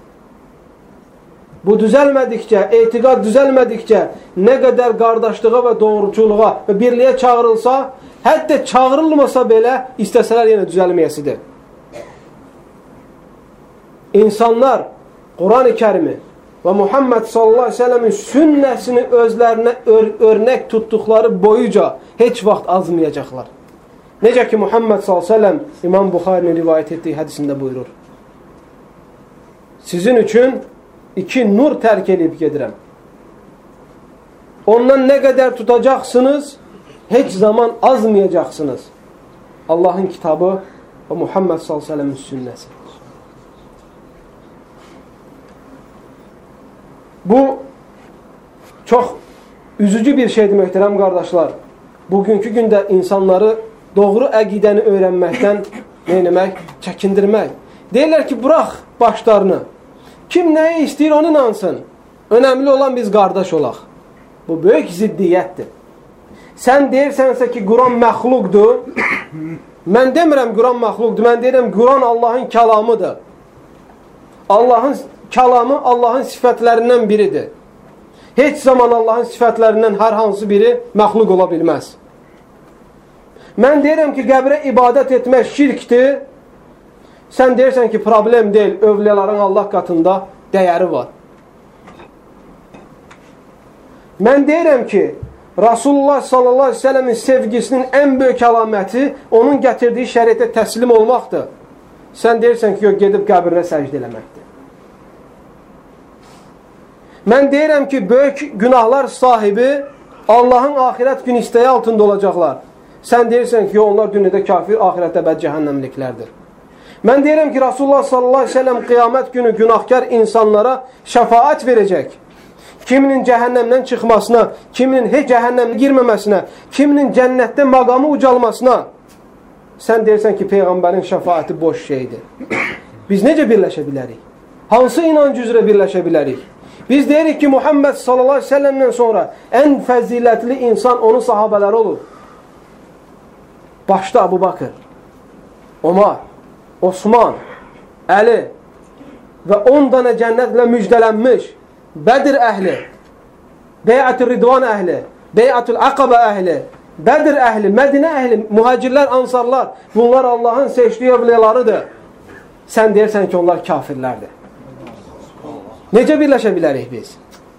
Bu düzəlmədikcə, etiqad düzəlmədikcə nə qədər qardaşlığa və doğruculuğa və birliyə çağırılsa, hətta çağırılmasa belə istəsələr yenə düzəlməyəsidir. İnsanlar Quran-ı Kərimi və Muhammed sallallahu aleyhi ve sellemin sünnəsini özlərinə örnək tutduqları boyuca heç vaxt azmayacaqlar. Necə ki Muhammed sallallahu aleyhi ve sellem İmam Buxarinin rivayət etdiyi hədisində buyurur. Sizin üçün 2 nur tərk edib gedirəm. Ondan nə qədər tutacaqsınız, heç zaman azmayacaqsınız. Allahın kitabı və Muhammed sallallahu aleyhi ve sellemin sünnəsi. Bu çox üzücü bir şeydir möhtərəm qardaşlar. Bugünkü gündə insanları doğru əqidəni öyrənməkdən neyləmək? Çəkindirmək. Deyirlər ki, burax başlarını. Kim nəyi istəyir onu inansın. Önəmli olan biz qardaş olaq. Bu böyük ziddiyyətdir. Sən deyirsənsə ki, Quran məxluqdur. Mən demirəm Quran məxluqdur. Mən deyirəm Quran Allahın kəlamıdır. Allahın kəlamı Allahın sifətlərindən biridir. Heç zaman Allahın sifətlərindən hər hansı biri məxluq ola bilməz. Mən deyirəm ki, qəbrə ibadət etmək şirkdir. Sən deyirsən ki, problem deyil, övliyaların Allah qatında dəyəri var. Mən deyirəm ki, Rasulullah sallallahu aleyhi ve sellemin sevgisinin ən böyük əlaməti onun gətirdiyi şəriətə təslim olmaqdır. Sən deyirsən ki, yox, gedib qəbirə səcdə eləməkdir. Mən deyirəm ki, böyük günahlar sahibi Allahın axirət günü istəyi altında olacaqlar. Sən deyirsən ki, onlar dünyada kafir, axirətdə bəd cəhənnəmliklərdir. Mən deyirəm ki, Rasulullah sallallahu aleyhi ve sellem qiyamət günü günahkar insanlara şəfaət verəcək. Kiminin cəhənnəmdən çıxmasına, kiminin heç cəhənnəmə girməməsinə, kiminin cənnətdə maqamı ucalmasına. Sən deyirsən ki, Peyğəmbərin şəfaəti boş şeydir. Biz necə birləşə bilərik? Hansı inancı üzrə birləşə bilərik? Biz deyirik ki, Muhammed sallallahu aleyhi ve sellemdən sonra ən fəzilətli insan onun sahabələri olur. Başda Abu Bakır, Omar, Osman, Əli və 10 dənə cənnətlə müjdələnmiş Bədir əhli, Bey'at-ı Ridvan əhli, Bey'at-ül Aqaba əhli, Bədir əhli, Mədinə əhli, mühacirlər, ansarlar, bunlar Allahın seçdiyi övliyalarıdır. Sən deyirsən ki, onlar kafirlərdir. Necə birləşə bilərik biz?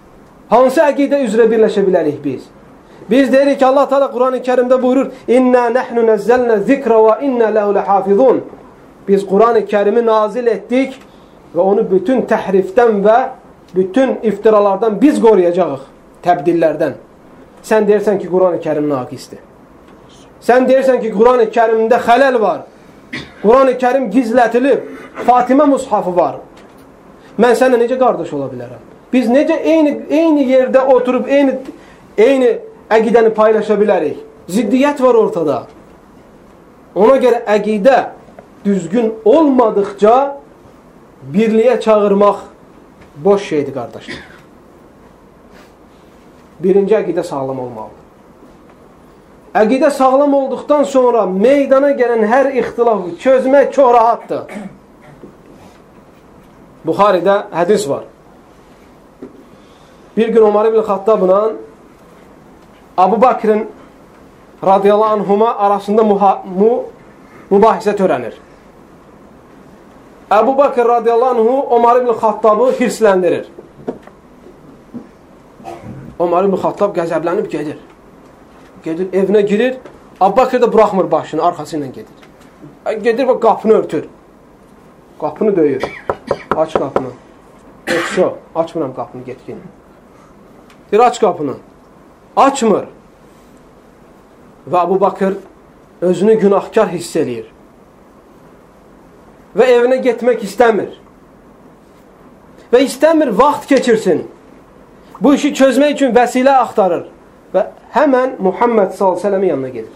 Hansı əqidə üzrə birləşə bilərik biz? Biz deyirik ki, Allah Teala Quran-ı Kerimdə buyurur: "İnna nahnu nazzalna zikra ve inna lehu lahafizun." Biz Quran-ı Kerimi nazil etdik və onu bütün təhrifdən və bütün iftiralardan biz qoruyacağıq, təbdillərdən. Sən deyirsən ki, Quran-ı Kerim naqisdir. Sən deyirsən ki, Quran-ı Kerimdə xələl var. Quran-ı Kerim gizlətilib. Fatimə mushafı var. Mən sənlə necə qardaş ola bilərəm? Biz necə eyni yerdə oturub eyni əqidəni paylaşa bilərik? Ziddiyyət var ortada. Ona görə əqidə düzgün olmadıqca birliyə çağırmaq boş şeydir, qardaşlar. Birinci əqidə sağlam olmalıdır. Əqidə sağlam olduqdan sonra meydana gələn hər ixtilafı çözmək çox rahatdır. Buxaridə hədis var. Bir gün Ömer ibn Xattabla Abu Bakırın radiyallahu anhuma arasında mübahisə törənir. Abu Bakır radiyallahu anhu Ömer ibn Xattabı hirsləndirir. Ömer ibn Xattab qəzəblənib gedir. Gedir, evinə girir. Abu Bakır da buraxmır başını, arxası ilə gedir. Gedir və qapını örtür. Qapını döyür. Aç qapını. Yoxsa, açmıram qapını, get gelin. Deyir, aç qapını. Açmır. Və Abu Bakır özünü günahkar hiss eləyir. Və evinə getmək istəmir. Və istəmir vaxt keçirsin. Bu işi çözmək üçün vəsilə axtarır. Və həmən Muhammed s.ə.v yanına gedir.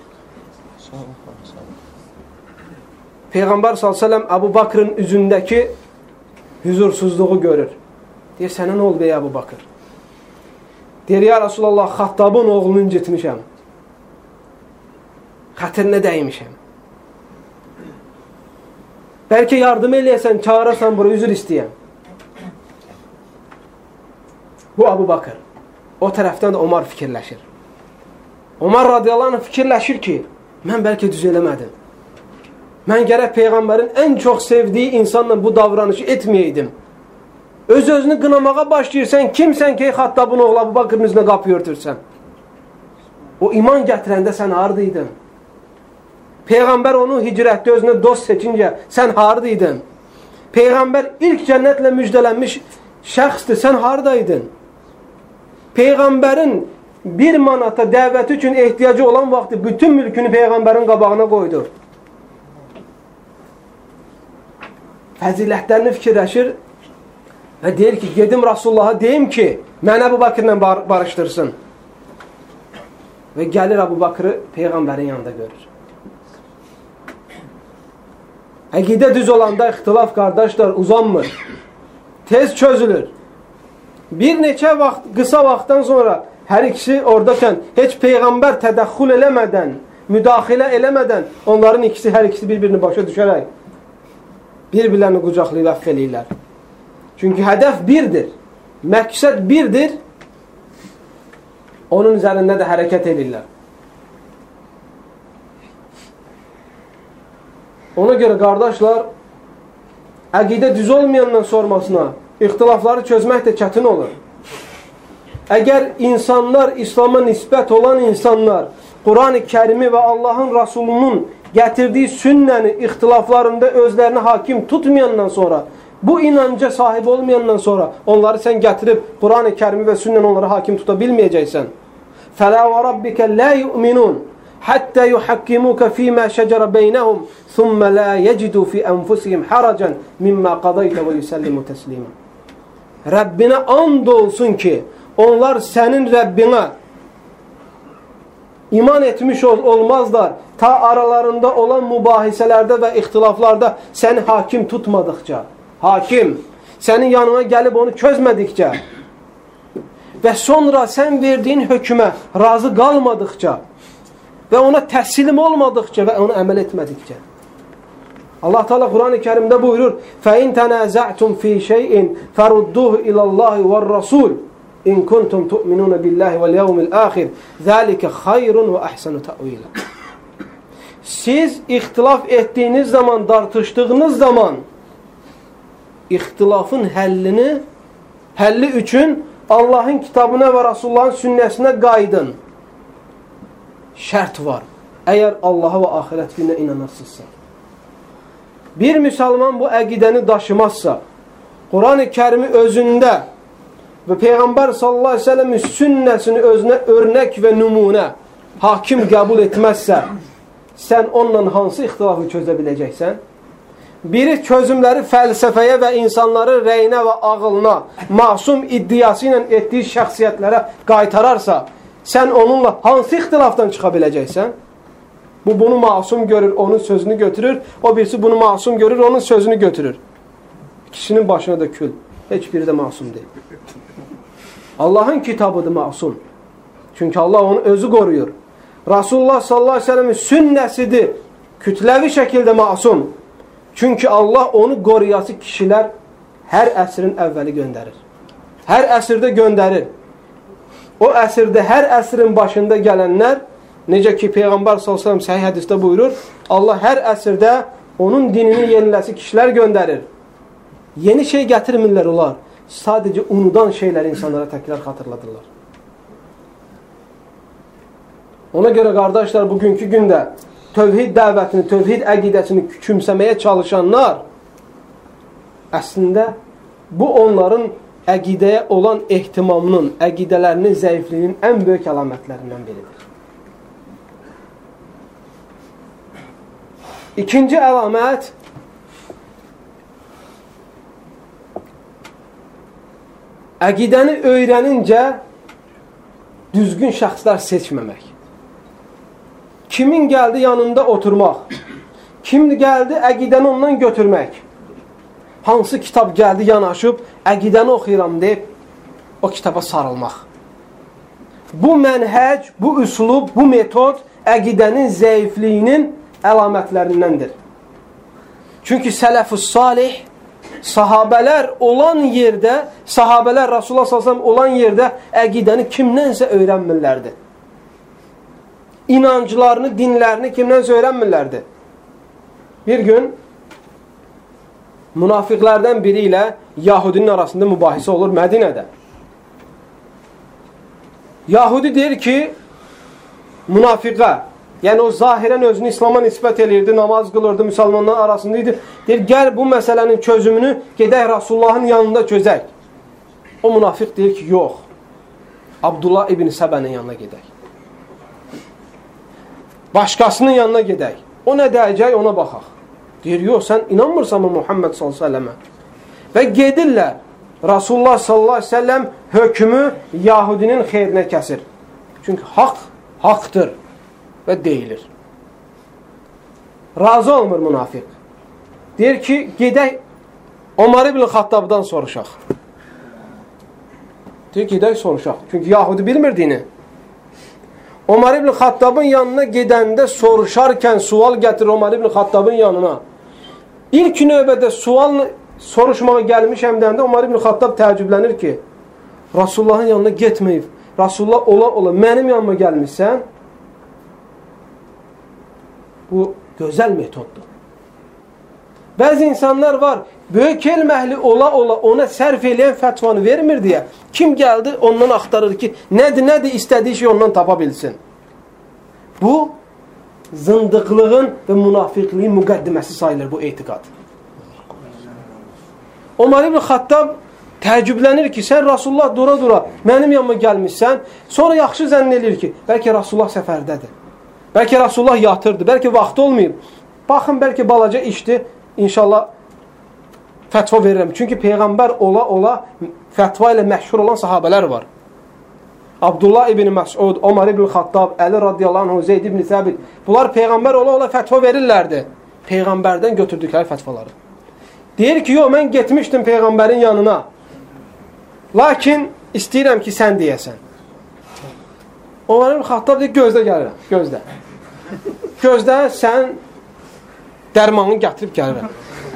Peyğəmbər s.ə.v Abu Bakrın üzündəki huzursuzluğu görür. Deyir, sənə nə oldu ey Abu Bakır? Deyir, ya Rasulallah, Xattabın oğlunu incitmişəm. Xətrinə dəymişəm. Bəlkə yardım eləyəsən, çağırasan bura, üzr istəyəm. Bu Abu Bakır. O tərəfdən də Ömər fikirləşir. Ömər radiyallahu anh fikirləşir ki, mən bəlkə düz eləmədim. Mən gərək Peyğəmbərin ən çox sevdiyi insanla bu davranışı etməyəydim. Öz-özünü qınamağa başlayırsan, kimsən ki, Xattabın oğlu Abu Bakırın üzünə qapı örtürsən? O iman gətirəndə sən hardaydın? Peyğəmbər onu hicrətdə özünə dost seçincə sən hardaydın? Peyğəmbər ilk cənnətlə müjdələnmiş şəxsdir, sən hardaydın? Peyğəmbərin 1 manata dəvəti üçün ehtiyacı olan vaxtı bütün mülkünü Peyğəmbərin qabağına qoydu. Fəzilətlərini fikirləşir və deyir ki, gedim Rasulullah'a deyim ki, mənə Abu Bakırla barışdırsın. Və gəlir Abu Bakırı Peyğəmbərin yanında görür. Əqidə düz olanda ixtilaf, qardaşlar, uzanmır. Tez çözülür. Bir neçə vaxt, qısa vaxtdan sonra hər ikisi oradakən heç Peyğəmbər tədəxxül eləmədən, müdaxilə eləmədən onların hər ikisi bir-birini başa düşərək bir-birlərini qucaqlayıb əfv eləyirlər. Çünki hədəf birdir, məqsəd birdir, onun üzərində də hərəkət edirlər. Ona görə qardaşlar, əqidə düz olmayandan sormasına, ixtilafları çözmək də çətin olur. Əgər insanlar, İslam'a nisbət olan insanlar, Quran-ı Kərimi və Allahın Rasulunun gətirdiyi sünnəni ixtilaflarında özlərini hakim tutmayandan sonra, bu inanca sahib olmayandan sonra onları sən gətirib Quran-ı Kərimi və sünnəni onlara hakim tuta bilməyəcəksən. فَلَا وَرَبِّكَ لَا يُؤْمِنُونَ حَتَّى يُحَكِّمُوكَ فِي مَا شَجَرَ بَيْنَهُمْ ثُمَّ لَا يَجِدُوا فِي أَنفُسِهِمْ حَرَجًا مِمَّا قَضَيْتَ وَيُسَلِّمُوا تَسْلِيمًا. Rəbbinə and olsun ki, onlar sənin Rəbbinə iman etmiş olmazlar, ta aralarında olan mübahisələrdə və ixtilaflarda səni hakim tutmadıqca, hakim, sənin yanına gəlib onu çözmədikcə və sonra sən verdiyin hökmə razı qalmadıqca və ona təslim olmadıqca və onu əməl etmədikcə. Allah Teala Quran-ı Kerimdə buyurur: فَاِنْ تَنَازَعْتُمْ فِي شَيْءٍ فَرُدُّهُ إِلَى اللّٰهِ وَالرَّسُولِ اِنْ كُنْتُمْ تُؤْمِنُونَ بِاللّٰهِ وَالْيَوْمِ الْآخِرِ ذَٰلِكَ خَيْرٌ وَأَحْسَنُ تَأْوِيلًا. Siz ixtilaf etdiyiniz zaman, tartışdığınız zaman ixtilafın həlli üçün Allahın kitabına və Rasulullahın sünnəsinə qaydın. Şərt var. Əgər Allaha və axirət gününə inanırsınızsa. Bir müsəlman bu əqidəni daşımazsa, Quran-ı Kərimi özündə və Peyğəmbər sallallahu əleyhi və səlləmin sünnəsini özünə örnək və nümunə hakim qəbul etməzsə, sən onunla hansı ixtilafı çözə biləcəksən? Biri çözümləri fəlsəfəyə və insanların rəyinə və ağılına, masum iddiası ilə etdiyi şəxsiyyətlərə qaytararsa, sən onunla hansı ixtilafdan çıxa biləcəksən? Bu, bunu masum görür, onun sözünü götürür. O birisi bunu masum görür, onun sözünü götürür. Kişinin başına da kül. Heç biri də masum deyil. Allah'ın kitabıdır masum. Çünki Allah onu özü koruyur. Resulullah sallallahu aleyhi ve sellem'in sünnesidir. Kütləvi şəkildə masum. Çünki Allah onu qoruyası kişilər hər əsrin əvvəli göndərir. Hər əsrdə göndərir. O əsrdə, hər əsrin başında gələnlər, necə ki Peyğəmbər sallallahu aleyhi ve sellem səhih hədisdə buyurur, Allah hər əsrdə onun dinini yeniləsi kişilər göndərir. Yeni şey gətirmirlər onlar. Sadəcə unudan şeyləri insanlara təkrar xatırladırlar. Ona görə qardaşlar, bugünkü gündə tövhid dəvətini, tövhid əqidəsini küçümsəməyə çalışanlar əslində bu onların əqidəyə olan ehtimamının, əqidələrinin zəifliyinin ən böyük əlamətlərindən biridir. İkinci əlamət əqidəni öyrənincə düzgün şəxslər seçməmək. Kimin gəldi yanında oturmaq? Kim gəldi əqidəni ondan götürmək? Hansı kitab gəldi yanaşıb, əqidəni oxuyuram deyib, o kitaba sarılmaq. Bu mənhəc, bu üslub, bu metod əqidənin zəifliyinin əlamətlərindəndir. Çünki sələf-ü salih, sahabələr olan yerdə, sahabələr Rasulullah s.ə.v olan yerdə əqidəni kimdənsə öyrənmirlərdi. İnanclarını, dinlərini kimdənsə öyrənmirlərdi. Bir gün münafiqlərdən biri ilə Yahudinin arasında mübahisə olur Mədinədə. Yahudi deyir ki, münafiqə, yəni o zahirən özünü İslama nisbət eləyirdi, namaz qılırdı, müsəlmanların arasındaydı. Deyir, gəl bu məsələnin çözümünü gedək Rasulullahın yanında çözək. O münafiq deyir ki, yox, Abdullah ibn Səbənin yanına gedək. Başqasının yanına gedək. O nə deyəcək, ona baxaq. Deyir, yox, sən inanmırsan mı Muhammed s.ə.və? Və gedirlər. Rasulullah s.ə.v hökmü Yahudinin xeyrinə kəsir. Çünki haqq, haqdır və deyilir. Razı olmur münafiq. Deyir ki, gedək Ömər ibn Xattabdan soruşaq. Deyir, gedək soruşaq. Çünki Yahudi bilmir dini. Ömər ibn Xattabın yanına gedəndə soruşarkən sual gətirir Ömər ibn Xattabın yanına. İlk növbədə sual soruşmağa gəlmişəm deyəndə Ömər ibn Xattab təəccüblənir ki, Rasulullahın yanına getməyib, Rasulullah ola mənim yanıma gəlmişsən. Bu gözəl metoddur. Bəzi insanlar var, böyük elm əhli ola ona sərf eləyən fətvanı vermir deyə. Kim gəldi ondan axtarır ki, nədir, istədiyi şey ondan tapa bilsin. Bu, zındıqlığın və münafiqliyin müqəddiməsi sayılır bu etiqad. Ömər ibn Xattab təəccüblənir ki, sən Rasulullah dura mənim yanıma gəlmişsən, sonra yaxşı zənn edir ki, bəlkə Rasulullah səfərdədir. Bəlkə Rasulullah yatırdı, bəlkə vaxtı olmayıb. Baxın, bəlkə balaca işdir, inşallah fətva verirəm. Çünki Peyğəmbər ola fətva ilə məşhur olan sahabələr var. Abdullah ibn Məsud, Ömər ibn Xattab, Əli radiyallahu anh, Zeyd ibn Səbit. Bunlar Peyğəmbər ola fətva verirlərdi. Peyğəmbərdən götürdükləri fətvaları. Deyir ki, yox, mən getmişdim Peyğəmbərin yanına. Lakin istəyirəm ki, sən deyəsən. Ömər ibn Xattab deyir, gözlə gəlirəm, gözlə. Gözlə, sən dərmanını gətirib gəlirəm.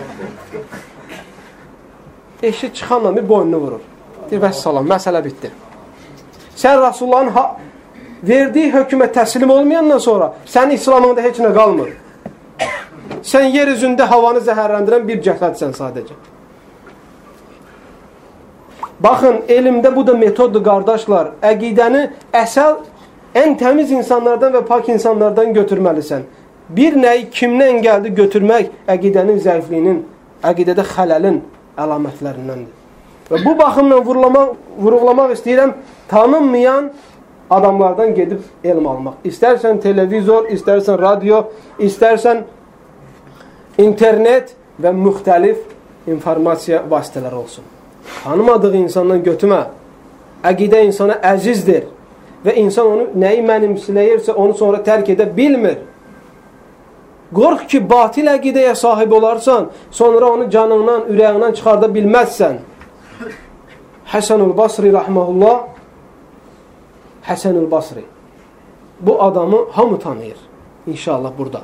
Eşi çıxanla bir boynunu vurur. Deyir, vəssalam, məsələ bitdi. Sən Rasulullahın verdiyi hökmə təslim olmayandan sonra sənin İslamında heç nə qalmır. Sən yer üzündə havanı zəhərləndirən bir cəsədsən sadəcə. Baxın, elmdə bu da metoddur, qardaşlar. Əqidəni əsəl, ən təmiz insanlardan və pak insanlardan götürməlisən. Bir nəyi kimdən gəldi götürmək əqidənin zəifliyinin, əqidədə xələlin əlamətlərindəndir. Və bu baxımdan vurğulamaq istəyirəm, tanınmayan adamlardan gedib elm almaq. İstərsən televizor, istərsən radio, istərsən internet və müxtəlif informasiya vasitələri olsun. Tanımadığı insandan götürmə. Əqidə insana əzizdir və insan onu nəyi mənimsiləyirsə onu sonra tərk edə bilmir. Qorx ki, batil əqidəyə sahib olarsan, sonra onu canından, ürəyindən çıxarda bilməzsən. Həsən-ül Basri rəhməhullah, Həsən-ül Basri. Bu adamı hamı tanıyır. İnşallah burada.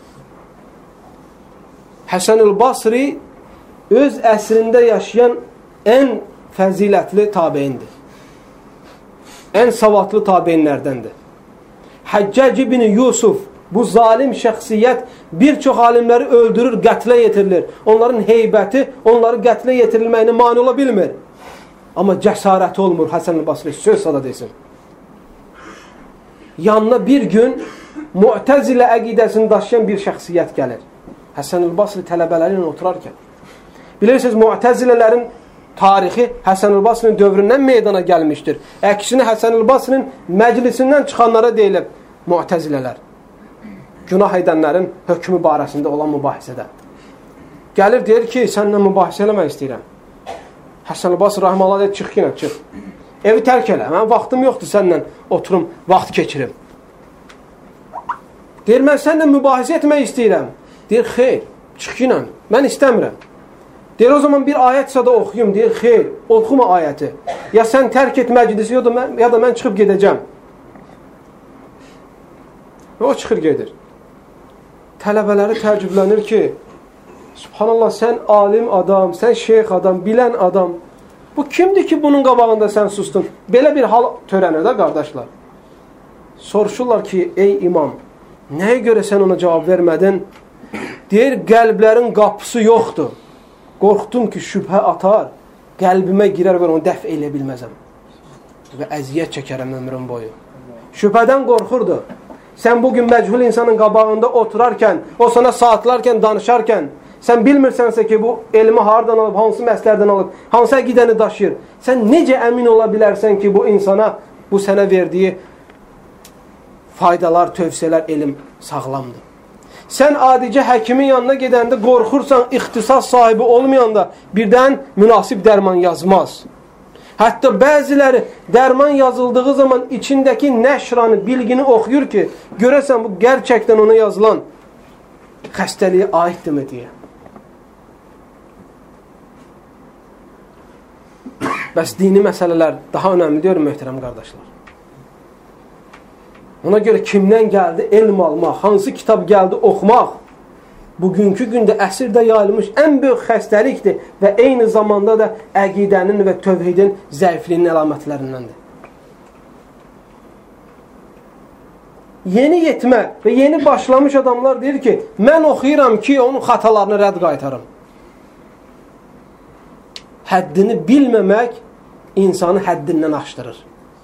Həsən-ül Basri öz əsrində yaşayan ən fəzilətli tabeindir. Ən savadlı tabeinlərdəndir. Həccac ibn Yusuf, bu zalim şəxsiyyət bir çox alimləri öldürür, qətlə yetirilir. Onların heybəti, onları qətlə yetirilməyinə mani ola bilmir. Amma cəsarəti olmur Həsən-ül Basri, söz sada desin. Yanına bir gün Mu'təzilə əqidəsini daşıyan bir şəxsiyyət gəlir. Həsən-ül Basri tələbələri ilə oturarkən. Bilirsiniz, Mu'təzilələrin tarixi Həsən-ül Basrinin dövründən meydana gəlmişdir. Əksinə Həsən-ül Basrinin məclisindən çıxanlara deyilib Mu'təzilələr. Günah edənlərin hökmü barəsində olan mübahisədə. Gəlir, deyir ki, səninlə mübahisə eləmək istəyirəm. Həsən-ül Basri rəhməllah deyir, çıx yenə, çıx. Evi tərk elə, mən vaxtım yoxdur səninlə oturum, vaxt keçirim. Deyir, mən səninlə mübahisə etmək istəyirəm. Deyir, xeyr, çıx yenə, mən istəmirəm. Deyir, o zaman bir ayətsə də oxuyum. Deyir, xeyr, oxuma ayəti. Ya sən tərk et məclisi, ya da mən çıxıb gedəcəm. Və o çıxır gedir. Tələbələri təəccüblənir ki, subhanallah, sən alim adam, sən şeyx adam, bilən adam. Bu kimdir ki, bunun qabağında sən sustun? Belə bir hal törənir də, qardaşlar. Soruşurlar ki, ey imam, nəyə görə sən ona cavab vermədin? Deyir, qəlblərin qapısı yoxdur. Qorxdum ki, şübhə atar, qəlbimə girər və onu dəf elə bilməzəm. Və əziyyət çəkərəm ömrüm boyu. Şübhədən qorxurdu. Sən bugün məchul insanın qabağında oturarkən, o sana saatlarkən, danışarkən, sən bilmirsənsə ki, bu elmi hardan alıb, hansı məslərdən alıb, hansı əqidəni daşıyır. Sən necə əmin ola bilərsən ki, bu insana, bu sənə verdiyi faydalar, tövsiyələr, elm sağlamdır. Sən adicə həkimin yanına gedəndə qorxursan, ixtisas sahibi olmayanda birdən münasib dərman yazmaz. Hətta bəziləri dərman yazıldığı zaman içindəki nəşranı, bilgini oxuyur ki, görəsən bu gerçəkdən ona yazılan xəstəliyə aiddirmi deyə. Bəs dini məsələlər daha önəmlidir, möhtərəm qardaşlar. Ona görə kimdən gəldi elm almaq, hansı kitab gəldi oxumaq, bugünkü gündə əsrdə yayılmış ən böyük xəstəlikdir və eyni zamanda da əqidənin və tövhidin zəifliyinin əlamətlərindəndir. Yeni yetmə və yeni başlamış adamlar deyir ki, mən oxuyuram ki, onun xatalarını rədd qaytarım. Həddini bilməmək insanı həddindən aşdırır.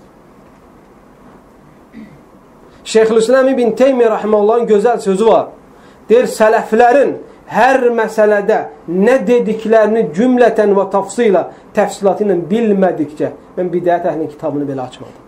Şeyxülislam İbn Teymiyyə rəhməhullahın gözəl sözü var. Deyir, sələflərin hər məsələdə nə dediklərini cümlətən və təfsilatı ilə bilmədikcə mən bidət əhlinin kitabını belə açmadım.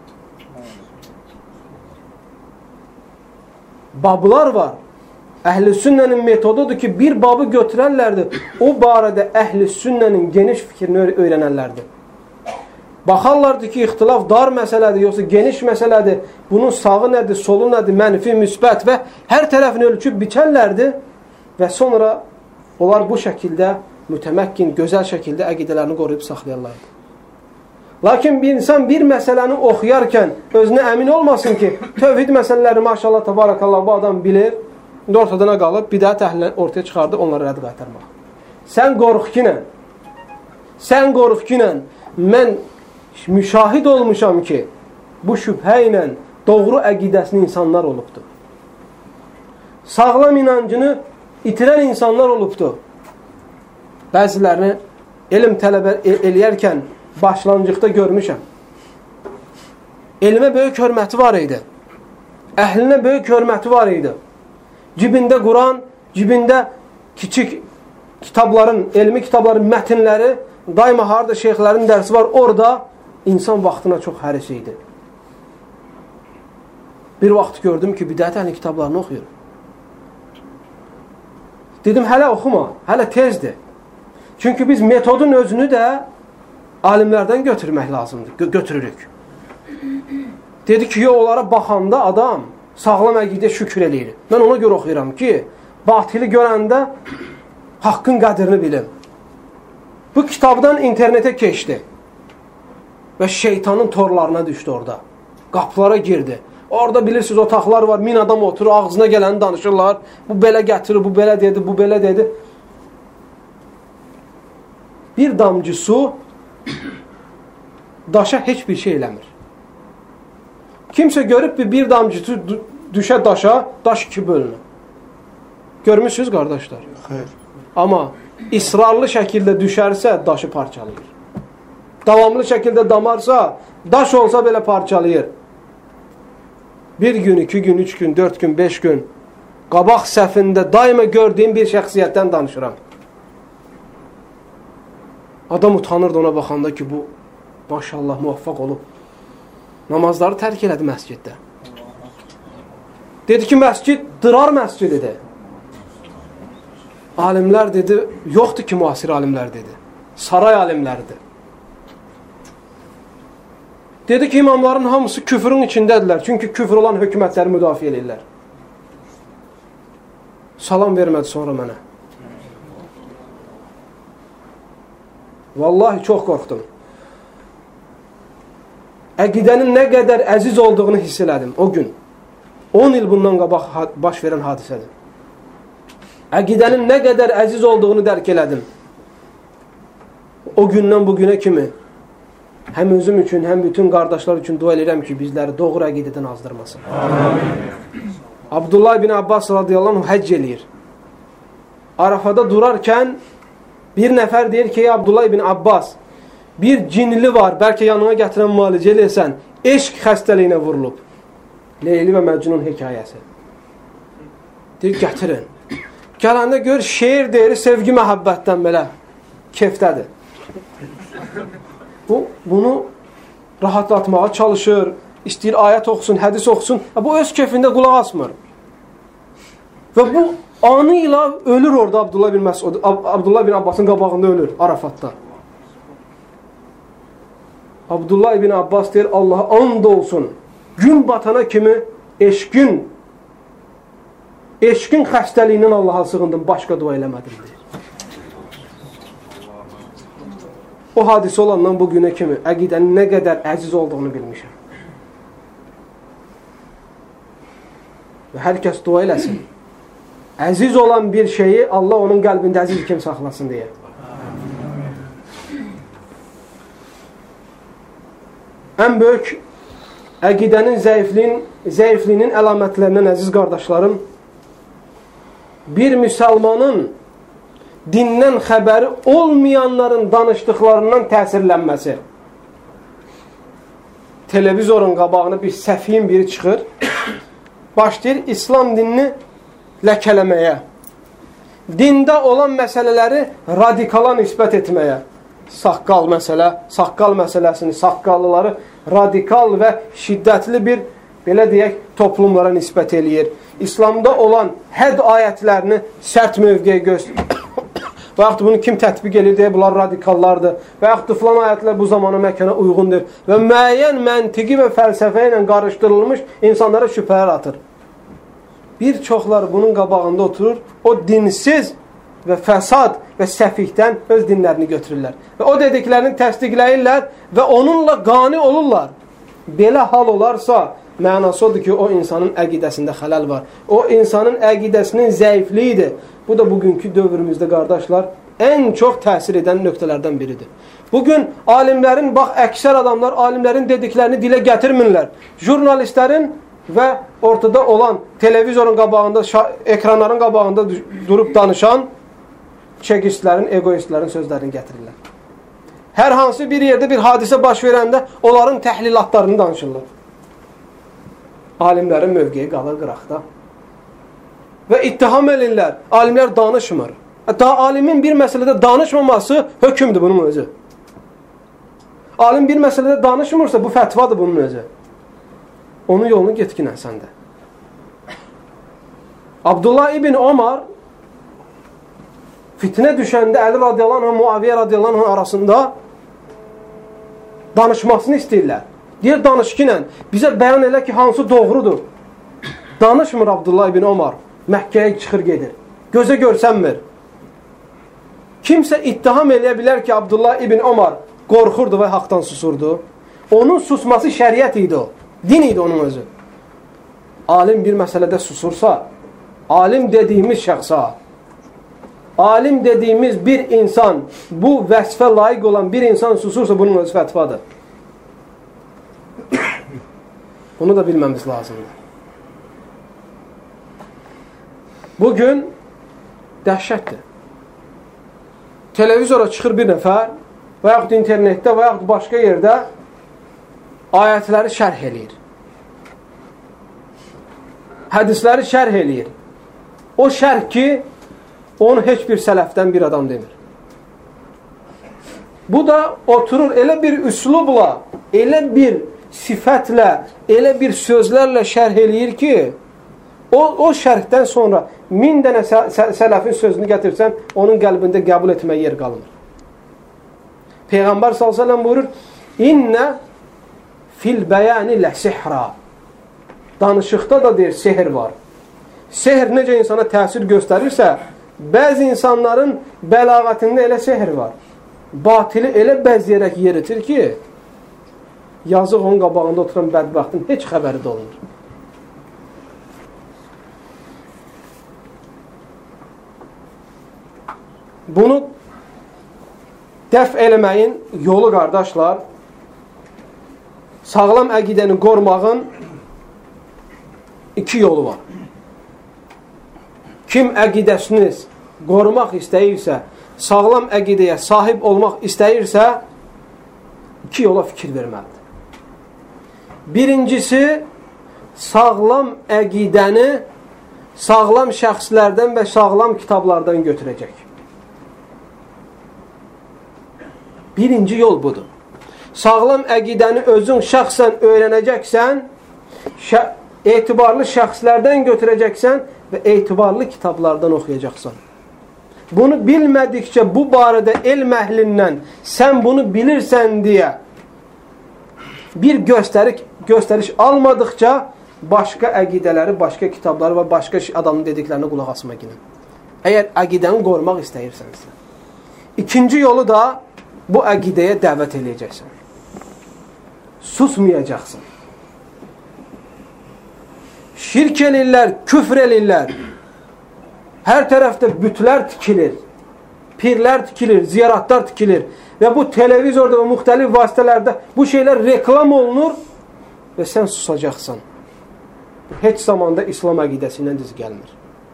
Bablar var. Əhl-i sünnənin metodudur ki, bir babı götürərlərdir. O barədə əhl-i sünnənin geniş fikrini öyrənərlərdir. Baxarlardır ki, ixtilaf dar məsələdir, yoxsa geniş məsələdir. Bunun sağı nədir, solu nədir, mənfi, müsbət və hər tərəfini ölçüb biçərlərdir. Və sonra onlar bu şəkildə mütəməkkin, gözəl şəkildə əqidələrini qoruyub saxlayarlardır. Lakin bir insan bir məsələni oxuyarkən özünə əmin olmasın ki, tövhid məsələləri maşallah, tabarakallah, bu adam bilir, ortadan qalıb, bidət əhlini ortaya çıxardı, onları rədd qaytarmaq. Sən qorx ki ilə, mən müşahid olmuşam ki, bu şübhə ilə doğru əqidəsini insanlar olubdur. Sağlam inancını itirən insanlar olubdur. Bəzilərini elm tələbə eləyərkən başlanğıcda görmüşəm. Elmə böyük hörməti var idi. Əhlinə böyük hörməti var idi. Cibində Quran, cibində kiçik kitabların, elmi kitabların mətnləri, daima harada şeyxlərin dərsi var, orada insan vaxtına çox həris idi. Bir vaxt gördüm ki, bidət əhli kitablarını oxuyur. Dedim, hələ oxuma, hələ tezdir. Çünki biz metodun özünü də alimlərdən götürmək lazımdır, götürürük. Dedi ki, onlara baxanda adam sağlam əqidə şükür eləyir. Mən ona görə oxuyuram ki, batili görəndə haqqın qədrini bilim. Bu kitabdan internete keçdi və şeytanın torlarına düşdü orada. Qapılara girdi. Orada bilirsiniz, otaqlar var, 1000 adam oturur, ağzına gələni danışırlar. Bu belə gətirir, bu belə dedi, bu belə dedi. Bir damcı su daşa heç bir şey eləmir. Kimsə görüb bir damcı su düşə daşa, daş iki bölünür. Görmüşsünüz, qardaşlar? Xeyr. Amma israrlı şəkildə düşərsə, daşı parçalayır. Davamlı şəkildə damarsa, daş olsa belə parçalayır. Bir gün, 2 gün, 3 gün, 4 gün, 5 gün qabaq səhvində daima gördüyüm bir şəxsiyyətdən danışıram. Adam utanırdı ona baxanda ki, bu maşallah muvaffaq olub. Namazları tərk elədi məsciddə. Dedi ki, məscid dırar məscididir. Alimlər dedi, yoxdur ki, müasir alimlər dedi. Saray alimləridir. Dedi ki, imamların hamısı küfrün içindədirlər. Çünki küfr olan hökumətləri müdafiə edirlər. Salam vermədi sonra mənə. Vallahi çox qorxdum. Əqidənin nə qədər əziz olduğunu hiss elədim o gün. 10 il bundan qabaq baş verən hadisədir. Əqidənin nə qədər əziz olduğunu dərk elədim. O gündən bu günə kimi həm özüm üçün, həm bütün qardaşlar üçün dua edirəm ki, bizləri doğru əqidədən azdırmasın. Amin. Abdullah ibn Abbas radiyallahu anh həcc eləyir. Arafada durarkən bir nəfər deyir ki, Abdullah ibn Abbas, bir cinli var, bəlkə yanına gətirən müalicə eləyəsən, eşq xəstəliyinə vurulub. Leyli və Məcnun hekayəsi. Deyir, gətirin. Gələndə gör, şeir deyir, sevgi məhəbbətdən belə kefdədir. Bunu rahatlatmağa çalışır, istəyir ayət oxusun, hədis oxusun. Bu öz keyfində qulaq asmır. Və bu anı ilə ölür orada Abdullah bin Abbasın qabağında ölür Arafatda. Abdullah ibn Abbas deyir, Allah'a and olsun, gün batana kimi eşqin xəstəliyindən Allah'a sığındım, başqa dua eləmədim deyir. O hadisə olandan bu günə kimi əqidənin nə qədər əziz olduğunu bilmişəm. Və hər kəs dua eləsin. Əziz olan bir şeyi Allah onun qəlbində əziz kim saxlasın deyə. Ən böyük əqidənin zəifliyinin əlamətlərindən əziz qardaşlarım, bir müsəlmanın dindən xəbəri olmayanların danışdıqlarından təsirlənməsi. Televizorun qabağına bir səfiyin biri çıxır, başlayır İslam dinini ləkələməyə, dində olan məsələləri radikala nisbət etməyə. Saqqal məsələsini, saqqallıları radikal və şiddətli bir, belə deyək, toplumlara nisbət eləyir. İslamda olan hədd ayətlərini sərt mövqeyə göstərir. Və yaxud bunu kim tətbiq edir deyə bunlar radikallardır. Və yaxud filan ayətlər bu zamana məkana uyğundur. Və müəyyən məntiqi və fəlsəfə ilə qarışdırılmış insanlara şübhələr atır. Bir çoxları bunun qabağında oturur, o dinsiz və fəsad və səfihdən öz dinlərini götürürlər. Və o dediklərini təsdiqləyirlər və onunla qani olurlar. Belə hal olarsa, mənası odur ki, o insanın əqidəsində xələl var. O insanın əqidəsinin zəifliyidir. Bu da bugünkü dövrümüzdə, qardaşlar, ən çox təsir edən nöqtələrdən biridir. Bugün alimlərin, bax, əksər adamlar alimlərin dediklərini dilə gətirmirlər. Jurnalistlərin və ortada olan televizorun qabağında, ekranların qabağında durub danışan çekistlərin, egoistlərin sözlərini gətirirlər. Hər hansı bir yerdə bir hadisə baş verəndə onların təhlilatlarını danışırlar. Alimlərin mövqeyi qalır qıraqda. Və ittiham edirlər. Alimlər danışmır. Alimin bir məsələdə danışmaması hökmdür bunun özü. Alim bir məsələdə danışmırsa bu fətvadır bunun özü. Onun yolunu getkinən səndə. Abdullah ibn Omar fitnə düşəndə Əli radiyallahu anh, Muaviyyə radiyallahu anh arasında danışmasını istəyirlər. Deyir, danışkinən bizə bəyan elə ki, hansı doğrudur. Danışmır Abdullah ibn Omar. Məkkəyə çıxır gedir. Gözə görsənmir. Kimsə ittiham eləyə bilər ki, Abdullah ibn Omar qorxurdu və haqdan susurdu. Onun susması şəriət idi o. Din idi onun özü. Alim bir məsələdə susursa, alim dediyimiz şəxsə, alim dediyimiz bir insan, bu vəsfə layiq olan bir insan susursa, bunun özü fətvadır. Bunu da bilməmiz lazımdır. Bugün dəhşətdir. Televizora çıxır bir nəfər və yaxud internetdə və yaxud başqa yerdə ayətləri şərh eləyir. Hədisləri şərh eləyir. O şərh ki, onu heç bir sələfdən bir adam demir. Bu da oturur elə bir üslubla, elə bir sifətlə, elə bir sözlərlə şərh eləyir ki, o şərhdən sonra 1000 dənə sələfin sözünü gətirsən, onun qəlbində qəbul etməyə yer qalmır. Peyğəmbər s.ə.v buyurur, İnnə fil bəyəni ləsihrə. Danışıqda da deyir, sehr var. Sehr necə insana təsir göstərirsə, bəzi insanların bəlağətində elə sehr var. Batili elə bəziyərək yeritir ki, yazıq onun qabağında oturan bədbəxtin heç xəbəri də olmur. Bunu dəf eləməyin yolu, qardaşlar, sağlam əqidəni qormağın 2 yolu var. Kim əqidəsini qorumaq istəyirsə, sağlam əqidəyə sahib olmaq istəyirsə, 2 yola fikir verməlidir. Birincisi, sağlam əqidəni sağlam şəxslərdən və sağlam kitablardan götürəcək. Birinci yol budur. Sağlam əqidəni özün şəxsən öyrənəcəksən, etibarlı şəxslərdən götürəcəksən və etibarlı kitablardan oxuyacaqsan. Bunu bilmədikcə bu barədə elm əhlindən sən bunu bilirsən deyə bir göstəriş almadıqca başqa əqidələri, başqa kitabları və başqa adamın dediklərinə qulaq asma kimi. Əgər əqidəni qorumaq istəyirsənsə. İkinci yolu da bu əqidəyə dəvət eləyəcəksən. Susmayacaqsın. Şirk elirlər, küfr elirlər. Hər tərəfdə bütlər tikilir, pirlər tikilir, ziyaratlar tikilir. Və bu televizorda və müxtəlif vasitələrdə bu şeylər reklam olunur və sən susacaqsan. Heç zamanda İslam əqidəsi ilə düz gəlmir.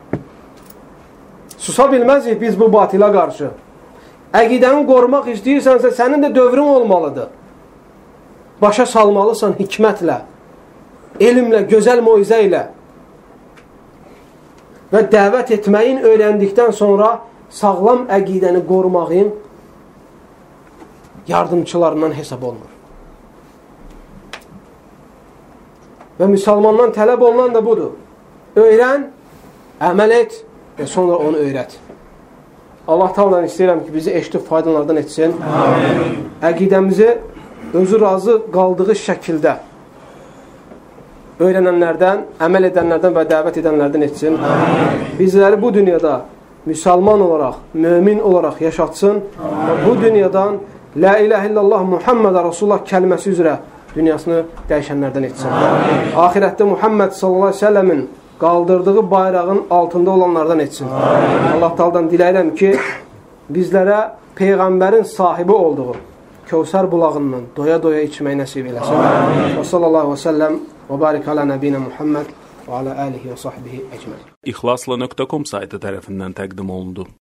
Susa bilməzik biz bu batilə qarşı. Əqidəni qorumaq istəyirsənsə, sənin də dövrün olmalıdır. Başa salmalısan hikmətlə, elmlə, gözəl moizə ilə və dəvət etməyin öyrəndikdən sonra sağlam əqidəni qorumağın yardımçılarından hesab olunur. Və müsəlmandan tələb olunan da budur. Öyrən, əməl et və sonra onu öyrət. Allah Taala'dan istəyirəm ki, bizi eşidib faydalardan etsin. Amin. Əqidəmizi özü razı qaldığı şəkildə öyrənənlərdən, əməl edənlərdən və dəvət edənlərdən etsin. Amin. Bizləri bu dünyada müsəlman olaraq, mömin olaraq yaşatsın. Və bu dünyadan La ilahe illallah Muhammed Rasulullah kəlməsi üzrə dünyasını dəyişənlərdən etsin. Amin. Ahirətdə Muhammed sallallahu aleyhi ve sellemin qaldırdığı bayrağın altında olanlardan etsin. Amin. Allah Taala'dan diləyirəm ki, bizlərə Peyğəmbərin sahibi olduğu Kevsər bulağından doya-doya içməyi nəsib eləsin. Amin. Və sallallahu aleyhi ve sellem və barik alə nəbiyyə Muhammed və alə alihi və sahbihi əcməin. İxlasla.com saytı tərəfindən təqdim olundu.